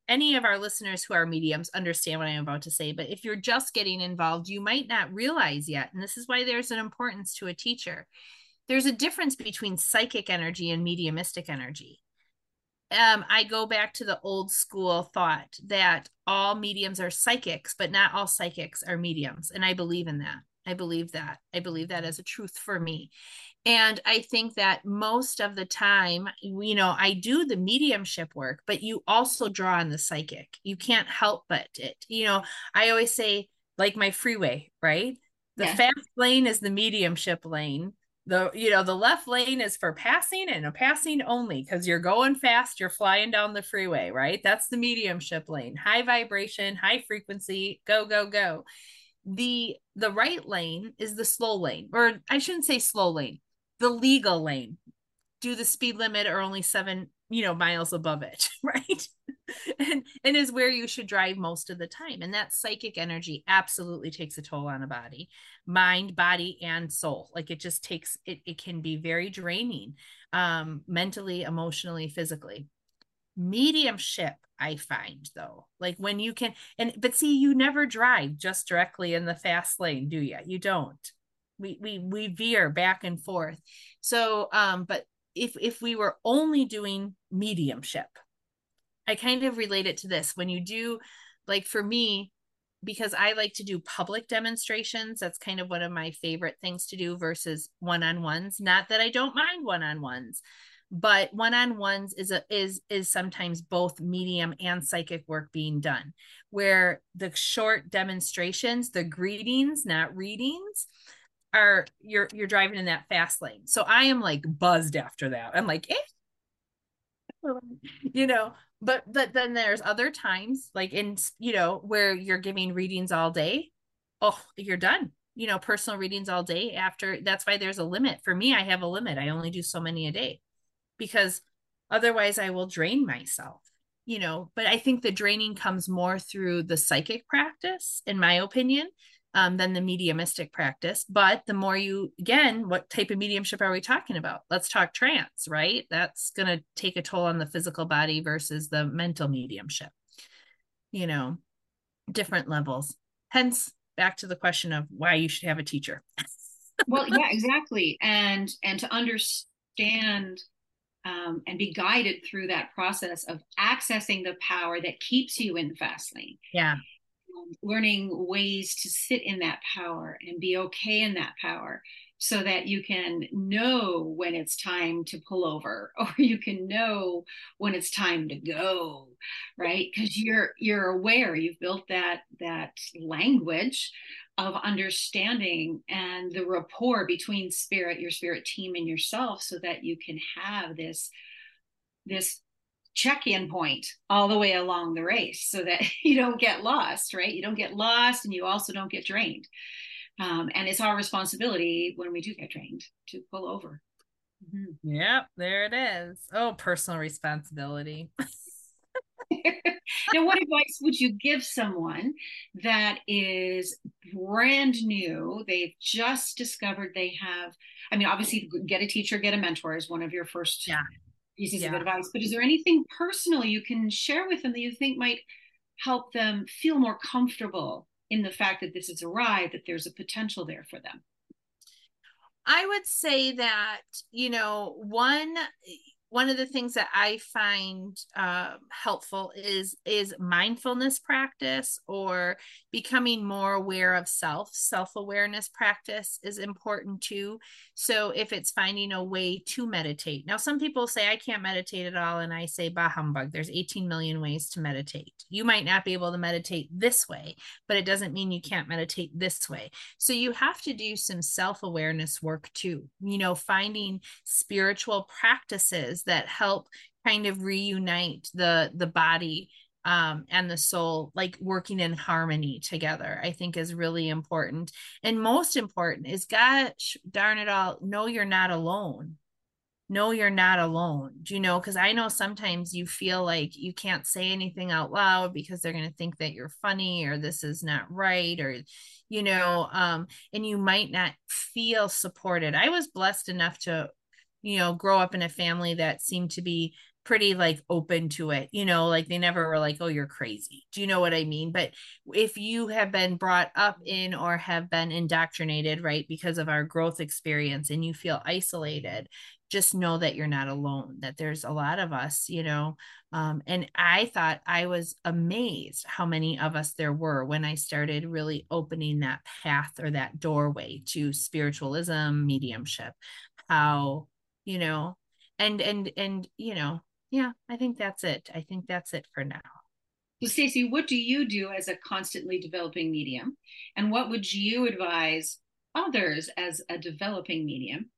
B: any of our listeners who are mediums understand what I'm about to say, but if you're just getting involved, you might not realize yet, and this is why there's an importance to a teacher. There's a difference between psychic energy and mediumistic energy. Um, I go back to the old school thought that all mediums are psychics, but not all psychics are mediums. And I believe in that. I believe that. I believe that as a truth for me. And I think that most of the time, you know, I do the mediumship work, but you also draw on the psychic. You can't help but it. You know, I always say, like my freeway, right? The
A: Yes.
B: fast lane is the mediumship lane. The, you know, the left lane is for passing and a passing only, because you're going fast, you're flying down the freeway, right? That's the mediumship lane. High vibration, high frequency, go, go, go. The the right lane is the slow lane, or I shouldn't say slow lane, the legal lane. Do the speed limit or only seven, you know, miles above it, right? and and is where you should drive most of the time. And that psychic energy absolutely takes a toll on a body, mind, body, and soul. Like it just takes it, it can be very draining, um, mentally, emotionally, physically. Mediumship, I find, though, like when you can, and but see, you never drive just directly in the fast lane, do you? You don't. We we we veer back and forth. So, um, but if if we were only doing mediumship, I kind of relate it to this. When you do, like for me, because I like to do public demonstrations, that's kind of one of my favorite things to do versus one-on-ones. Not that I don't mind one-on-ones, but one-on-ones is a is is sometimes both medium and psychic work being done, where the short demonstrations, the greetings, not readings, are you're you're driving in that fast lane. So I am like buzzed after that. I'm like, eh, you know, but but then there's other times like in, you know, where you're giving readings all day. Oh, you're done. You know, personal readings all day after. That's why there's a limit. For me, I have a limit. I only do so many a day, because otherwise I will drain myself, you know. But I think the draining comes more through the psychic practice, in my opinion, um, than the mediumistic practice. But the more you, again, what type of mediumship are we talking about? Let's talk trance, right? That's going to take a toll on the physical body versus the mental mediumship, you know, different levels. Hence, back to the question of why you should have a teacher.
A: Well, yeah, exactly. And and to understand um, and be guided through that process of accessing the power that keeps you in the fast lane.
B: Yeah.
A: Um, learning ways to sit in that power and be okay in that power, so that you can know when it's time to pull over, or you can know when it's time to go, right? Because you're you're aware, you've built that that language of understanding and the rapport between spirit, your spirit team, and yourself, so that you can have this this check-in point all the way along the race, so that you don't get lost, right? You don't get lost, and you also don't get drained. Um, and it's our responsibility when we do get drained to pull over.
B: Mm-hmm. Yep, there it is. Oh, personal responsibility.
A: Now, what advice would you give someone that is brand new? They've just discovered they have, I mean, obviously, get a teacher, get a mentor is one of your first
B: yeah.
A: pieces
B: yeah.
A: of advice. But is there anything personal you can share with them that you think might help them feel more comfortable in the fact that this has arrived, that there's a potential there for them?
B: I would say that, you know, one one of the things that I find uh, helpful is is mindfulness practice, or becoming more aware of self. Self-awareness practice is important too. So if it's finding a way to meditate. Now, some people say, I can't meditate at all. And I say, bah humbug, there's eighteen million ways to meditate. You might not be able to meditate this way, but it doesn't mean you can't meditate this way. So you have to do some self-awareness work too, you know, finding spiritual practices that help kind of reunite the the body um, and the soul, like working in harmony together, I think is really important. And most important is, gosh darn it all, know you're not alone. Know you're not alone. Do you know? Because I know sometimes you feel like you can't say anything out loud because they're going to think that you're funny, or this is not right, or, you know, um, and you might not feel supported. I was blessed enough to, you know, grow up in a family that seemed to be pretty like open to it, you know, like they never were like, oh, you're crazy. Do you know what I mean? But if you have been brought up in or have been indoctrinated, right, because of our growth experience and you feel isolated, just know that you're not alone, that there's a lot of us, you know. Um, and I thought I was amazed how many of us there were when I started really opening that path or that doorway to spiritualism, mediumship, how, you know, and, and, and, you know, yeah, I think that's it. I think that's it for now.
A: So, Stacey, what do you do as a constantly developing medium? And what would you advise others as a developing medium?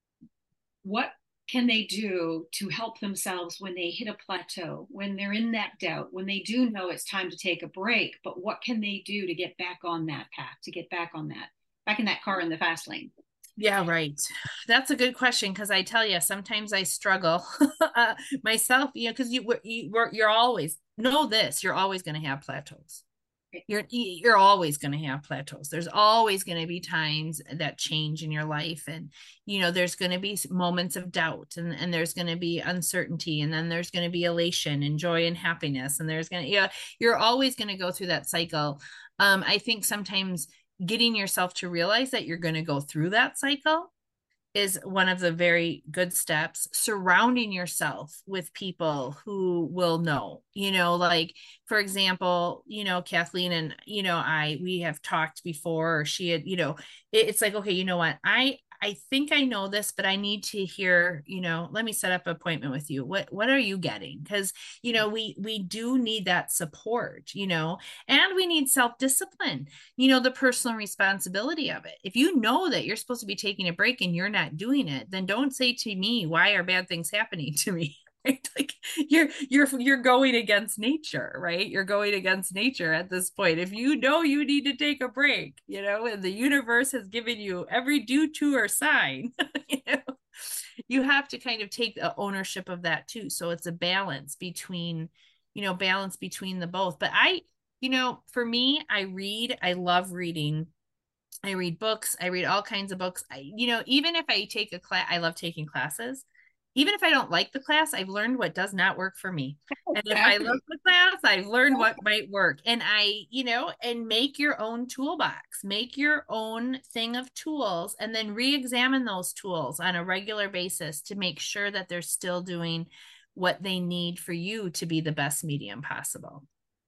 A: What can they do to help themselves when they hit a plateau, when they're in that doubt, when they do know it's time to take a break? But what can they do to get back on that path, to get back on that, back in that car in the fast lane?
B: Yeah, right. That's a good question because I tell you, sometimes I struggle uh, myself, you know, because you, you you're always know this, you're always going to have plateaus. You're you're always going to have plateaus. There's always going to be times that change in your life, and you know there's going to be moments of doubt, and and there's going to be uncertainty, and then there's going to be elation and joy and happiness, and there's going to yeah you're always going to go through that cycle. Um, I think sometimes getting yourself to realize that you're going to go through that cycle is one of the very good steps. Surrounding yourself with people who will know, you know, like for example, you know, Kathleen and, you know, I, we have talked before, or she had, you know, it, it's like, okay, you know what, I, I think I know this, but I need to hear, you know, let me set up an appointment with you. What, what are you getting? Because, you know, we, we do need that support, you know, and we need self-discipline, you know, the personal responsibility of it. If you know that you're supposed to be taking a break and you're not doing it, then don't say to me, why are bad things happening to me? Right? Like you're you're you're going against nature, right? You're going against nature at this point. If you know you need to take a break, you know, and the universe has given you every due to or sign, you know, you have to kind of take the ownership of that too. So it's a balance between, you know, balance between the both. But I, you know, for me, I read, I love reading. I read books. I read all kinds of books. I, you know, even if I take a class, I love taking classes. Even if I don't like the class, I've learned what does not work for me. And if I love the class, I've learned what might work. And I, you know, and make your own toolbox, make your own thing of tools, and then re-examine those tools on a regular basis to make sure that they're still doing what they need for you to be the best medium possible.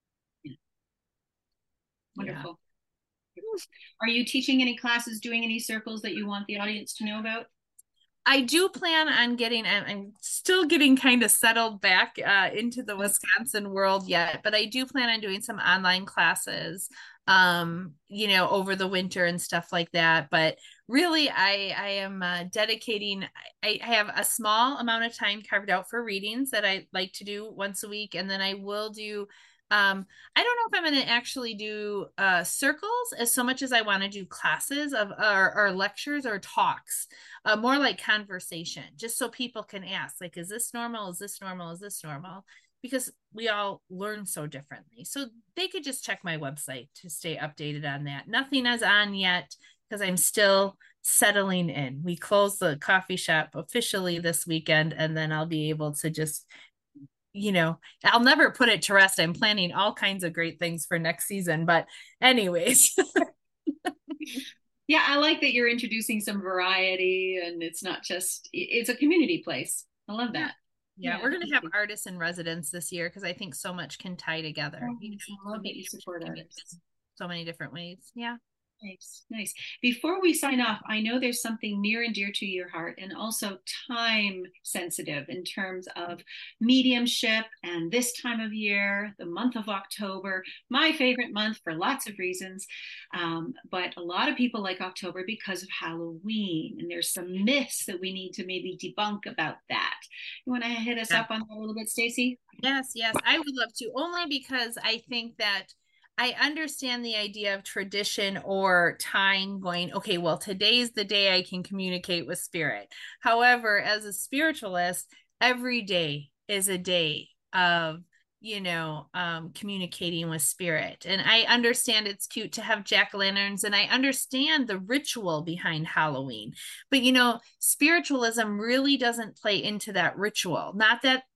A: Wonderful. Yeah. Are you teaching any classes, doing any circles that you want the audience to know about?
B: I do plan on getting, I'm still getting kind of settled back uh, into the Wisconsin world yet, but I do plan on doing some online classes, um, you know, over the winter and stuff like that. But really, I, I am uh, dedicating, I, I have a small amount of time carved out for readings that I like to do once a week. And then I will do um I don't know if I'm going to actually do uh circles as so much as I want to do classes of or, or lectures or talks, uh, more like conversation, just so people can ask, like, is this normal, is this normal, is this normal, because we all learn so differently. So they could just check my website to stay updated on that. Nothing is on yet because I'm still settling in. We close the coffee shop officially this weekend, and then I'll be able to just, you know, I'll never put it to rest. I'm planning all kinds of great things for next season. But anyways.
A: Yeah, I like that you're introducing some variety, and it's not just, it's a community place. I love that.
B: Yeah, yeah, we're going to have artists in residence this year because I think so much can tie together.
A: Oh, I love that you support artists.
B: So many different ways. Yeah.
A: Nice, nice. Before we sign off, I know there's something near and dear to your heart and also time sensitive in terms of mediumship and this time of year, the month of October, my favorite month for lots of reasons. Um, but a lot of people like October because of Halloween, and there's some myths that we need to maybe debunk about that. You want to hit us yeah. up on that a little bit, Stacey?
B: Yes, yes, I would love to, only because I think that I understand the idea of tradition or time going, okay, well, today's the day I can communicate with spirit. However, as a spiritualist, every day is a day of, you know, um, communicating with spirit. And I understand it's cute to have jack-o'-lanterns, and I understand the ritual behind Halloween. But, you know, spiritualism really doesn't play into that ritual. Not that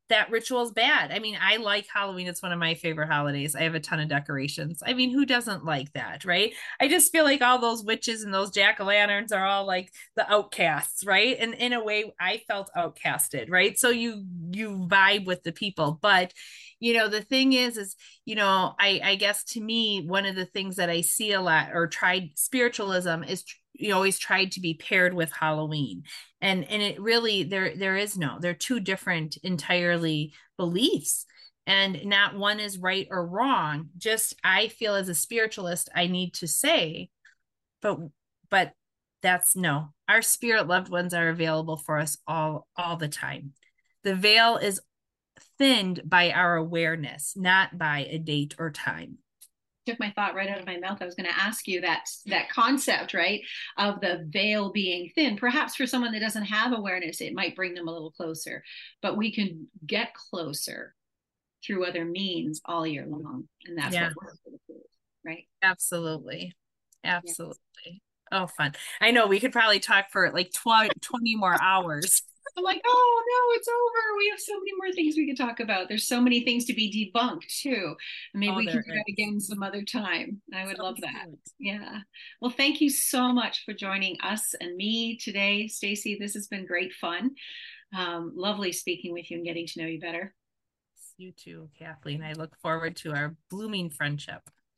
B: that ritual is bad. I mean, I like Halloween. It's one of my favorite holidays. I have a ton of decorations. I mean, who doesn't like that, right? I just feel like all those witches and those jack-o'-lanterns are all like the outcasts, right? And in a way, I felt outcasted, right? So you you vibe with the people. But you know, the thing is, is, you know, I I guess to me, one of the things that I see a lot or tried spiritualism is you always tried to be paired with Halloween. And and it really there there is no, they're two different entirely beliefs. And not one is right or wrong. Just I feel as a spiritualist, I need to say, but but that's no. Our spirit loved ones are available for us all all the time. The veil is thinned by our awareness, not by a date or time.
A: Took my thought right out of my mouth. I was going to ask you that that concept, right, of the veil being thin. Perhaps for someone that doesn't have awareness, it might bring them a little closer, but we can get closer through other means all year long, and that's yeah. what we're going to do, right?
B: Absolutely, absolutely. Yeah. Oh, fun! I know we could probably talk for like twenty more hours.
A: I'm like, oh no, it's over. We have so many more things we could talk about. There's so many things to be debunked too. Maybe oh, we can do is. that again some other time. I would Sounds love that. Good. Yeah. Well, thank you so much for joining us and me today, Stacy. This has been great fun. Um, lovely speaking with you and getting to know you better.
B: You too, Kathleen. I look forward to our blooming friendship.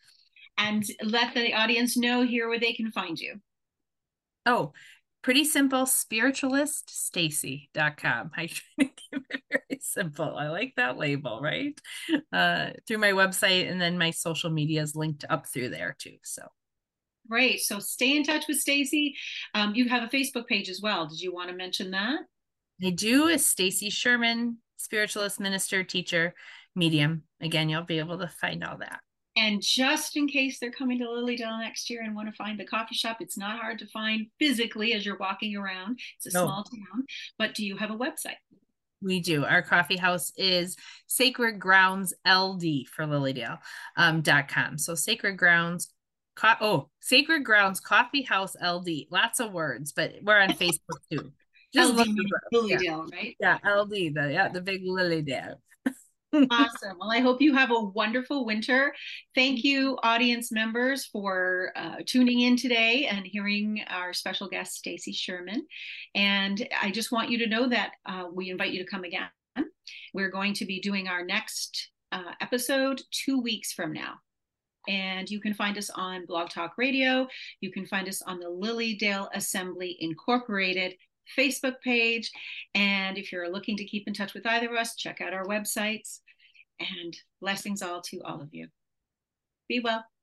A: And let the audience know here where they can find you.
B: Oh, pretty simple, spiritualist stacy dot com. I try to keep it very simple. I like that label, right? Uh, through my website, and then my social media is linked up through there too. So
A: great. So stay in touch with Stacy. Um, you have a Facebook page as well. Did you want to mention that?
B: I do. Is Stacy Sherman, spiritualist, minister, teacher, medium. Again, you'll be able to find all that.
A: And just in case they're coming to Lilydale next year and want to find the coffee shop, it's not hard to find physically as you're walking around. It's a no. small town. But do you have a website?
B: We do. Our coffee house is Sacred Grounds L D for Lilydale um, dot com. So Sacred Grounds, co- oh, Sacred Grounds Coffee House L D. Lots of words, but we're on Facebook too.
A: Just L D Lilydale, yeah. right?
B: Yeah, L D, the yeah, the big Lilydale.
A: Awesome. Well, I hope you have a wonderful winter. Thank you, audience members, for uh, tuning in today and hearing our special guest, Stacy Sherman. And I just want you to know that uh, we invite you to come again. We're going to be doing our next uh, episode two weeks from now. And you can find us on Blog Talk Radio. You can find us on the Lilydale Assembly Incorporated Facebook page. And if you're looking to keep in touch with either of us, check out our websites. And blessings all to all of you. Be well.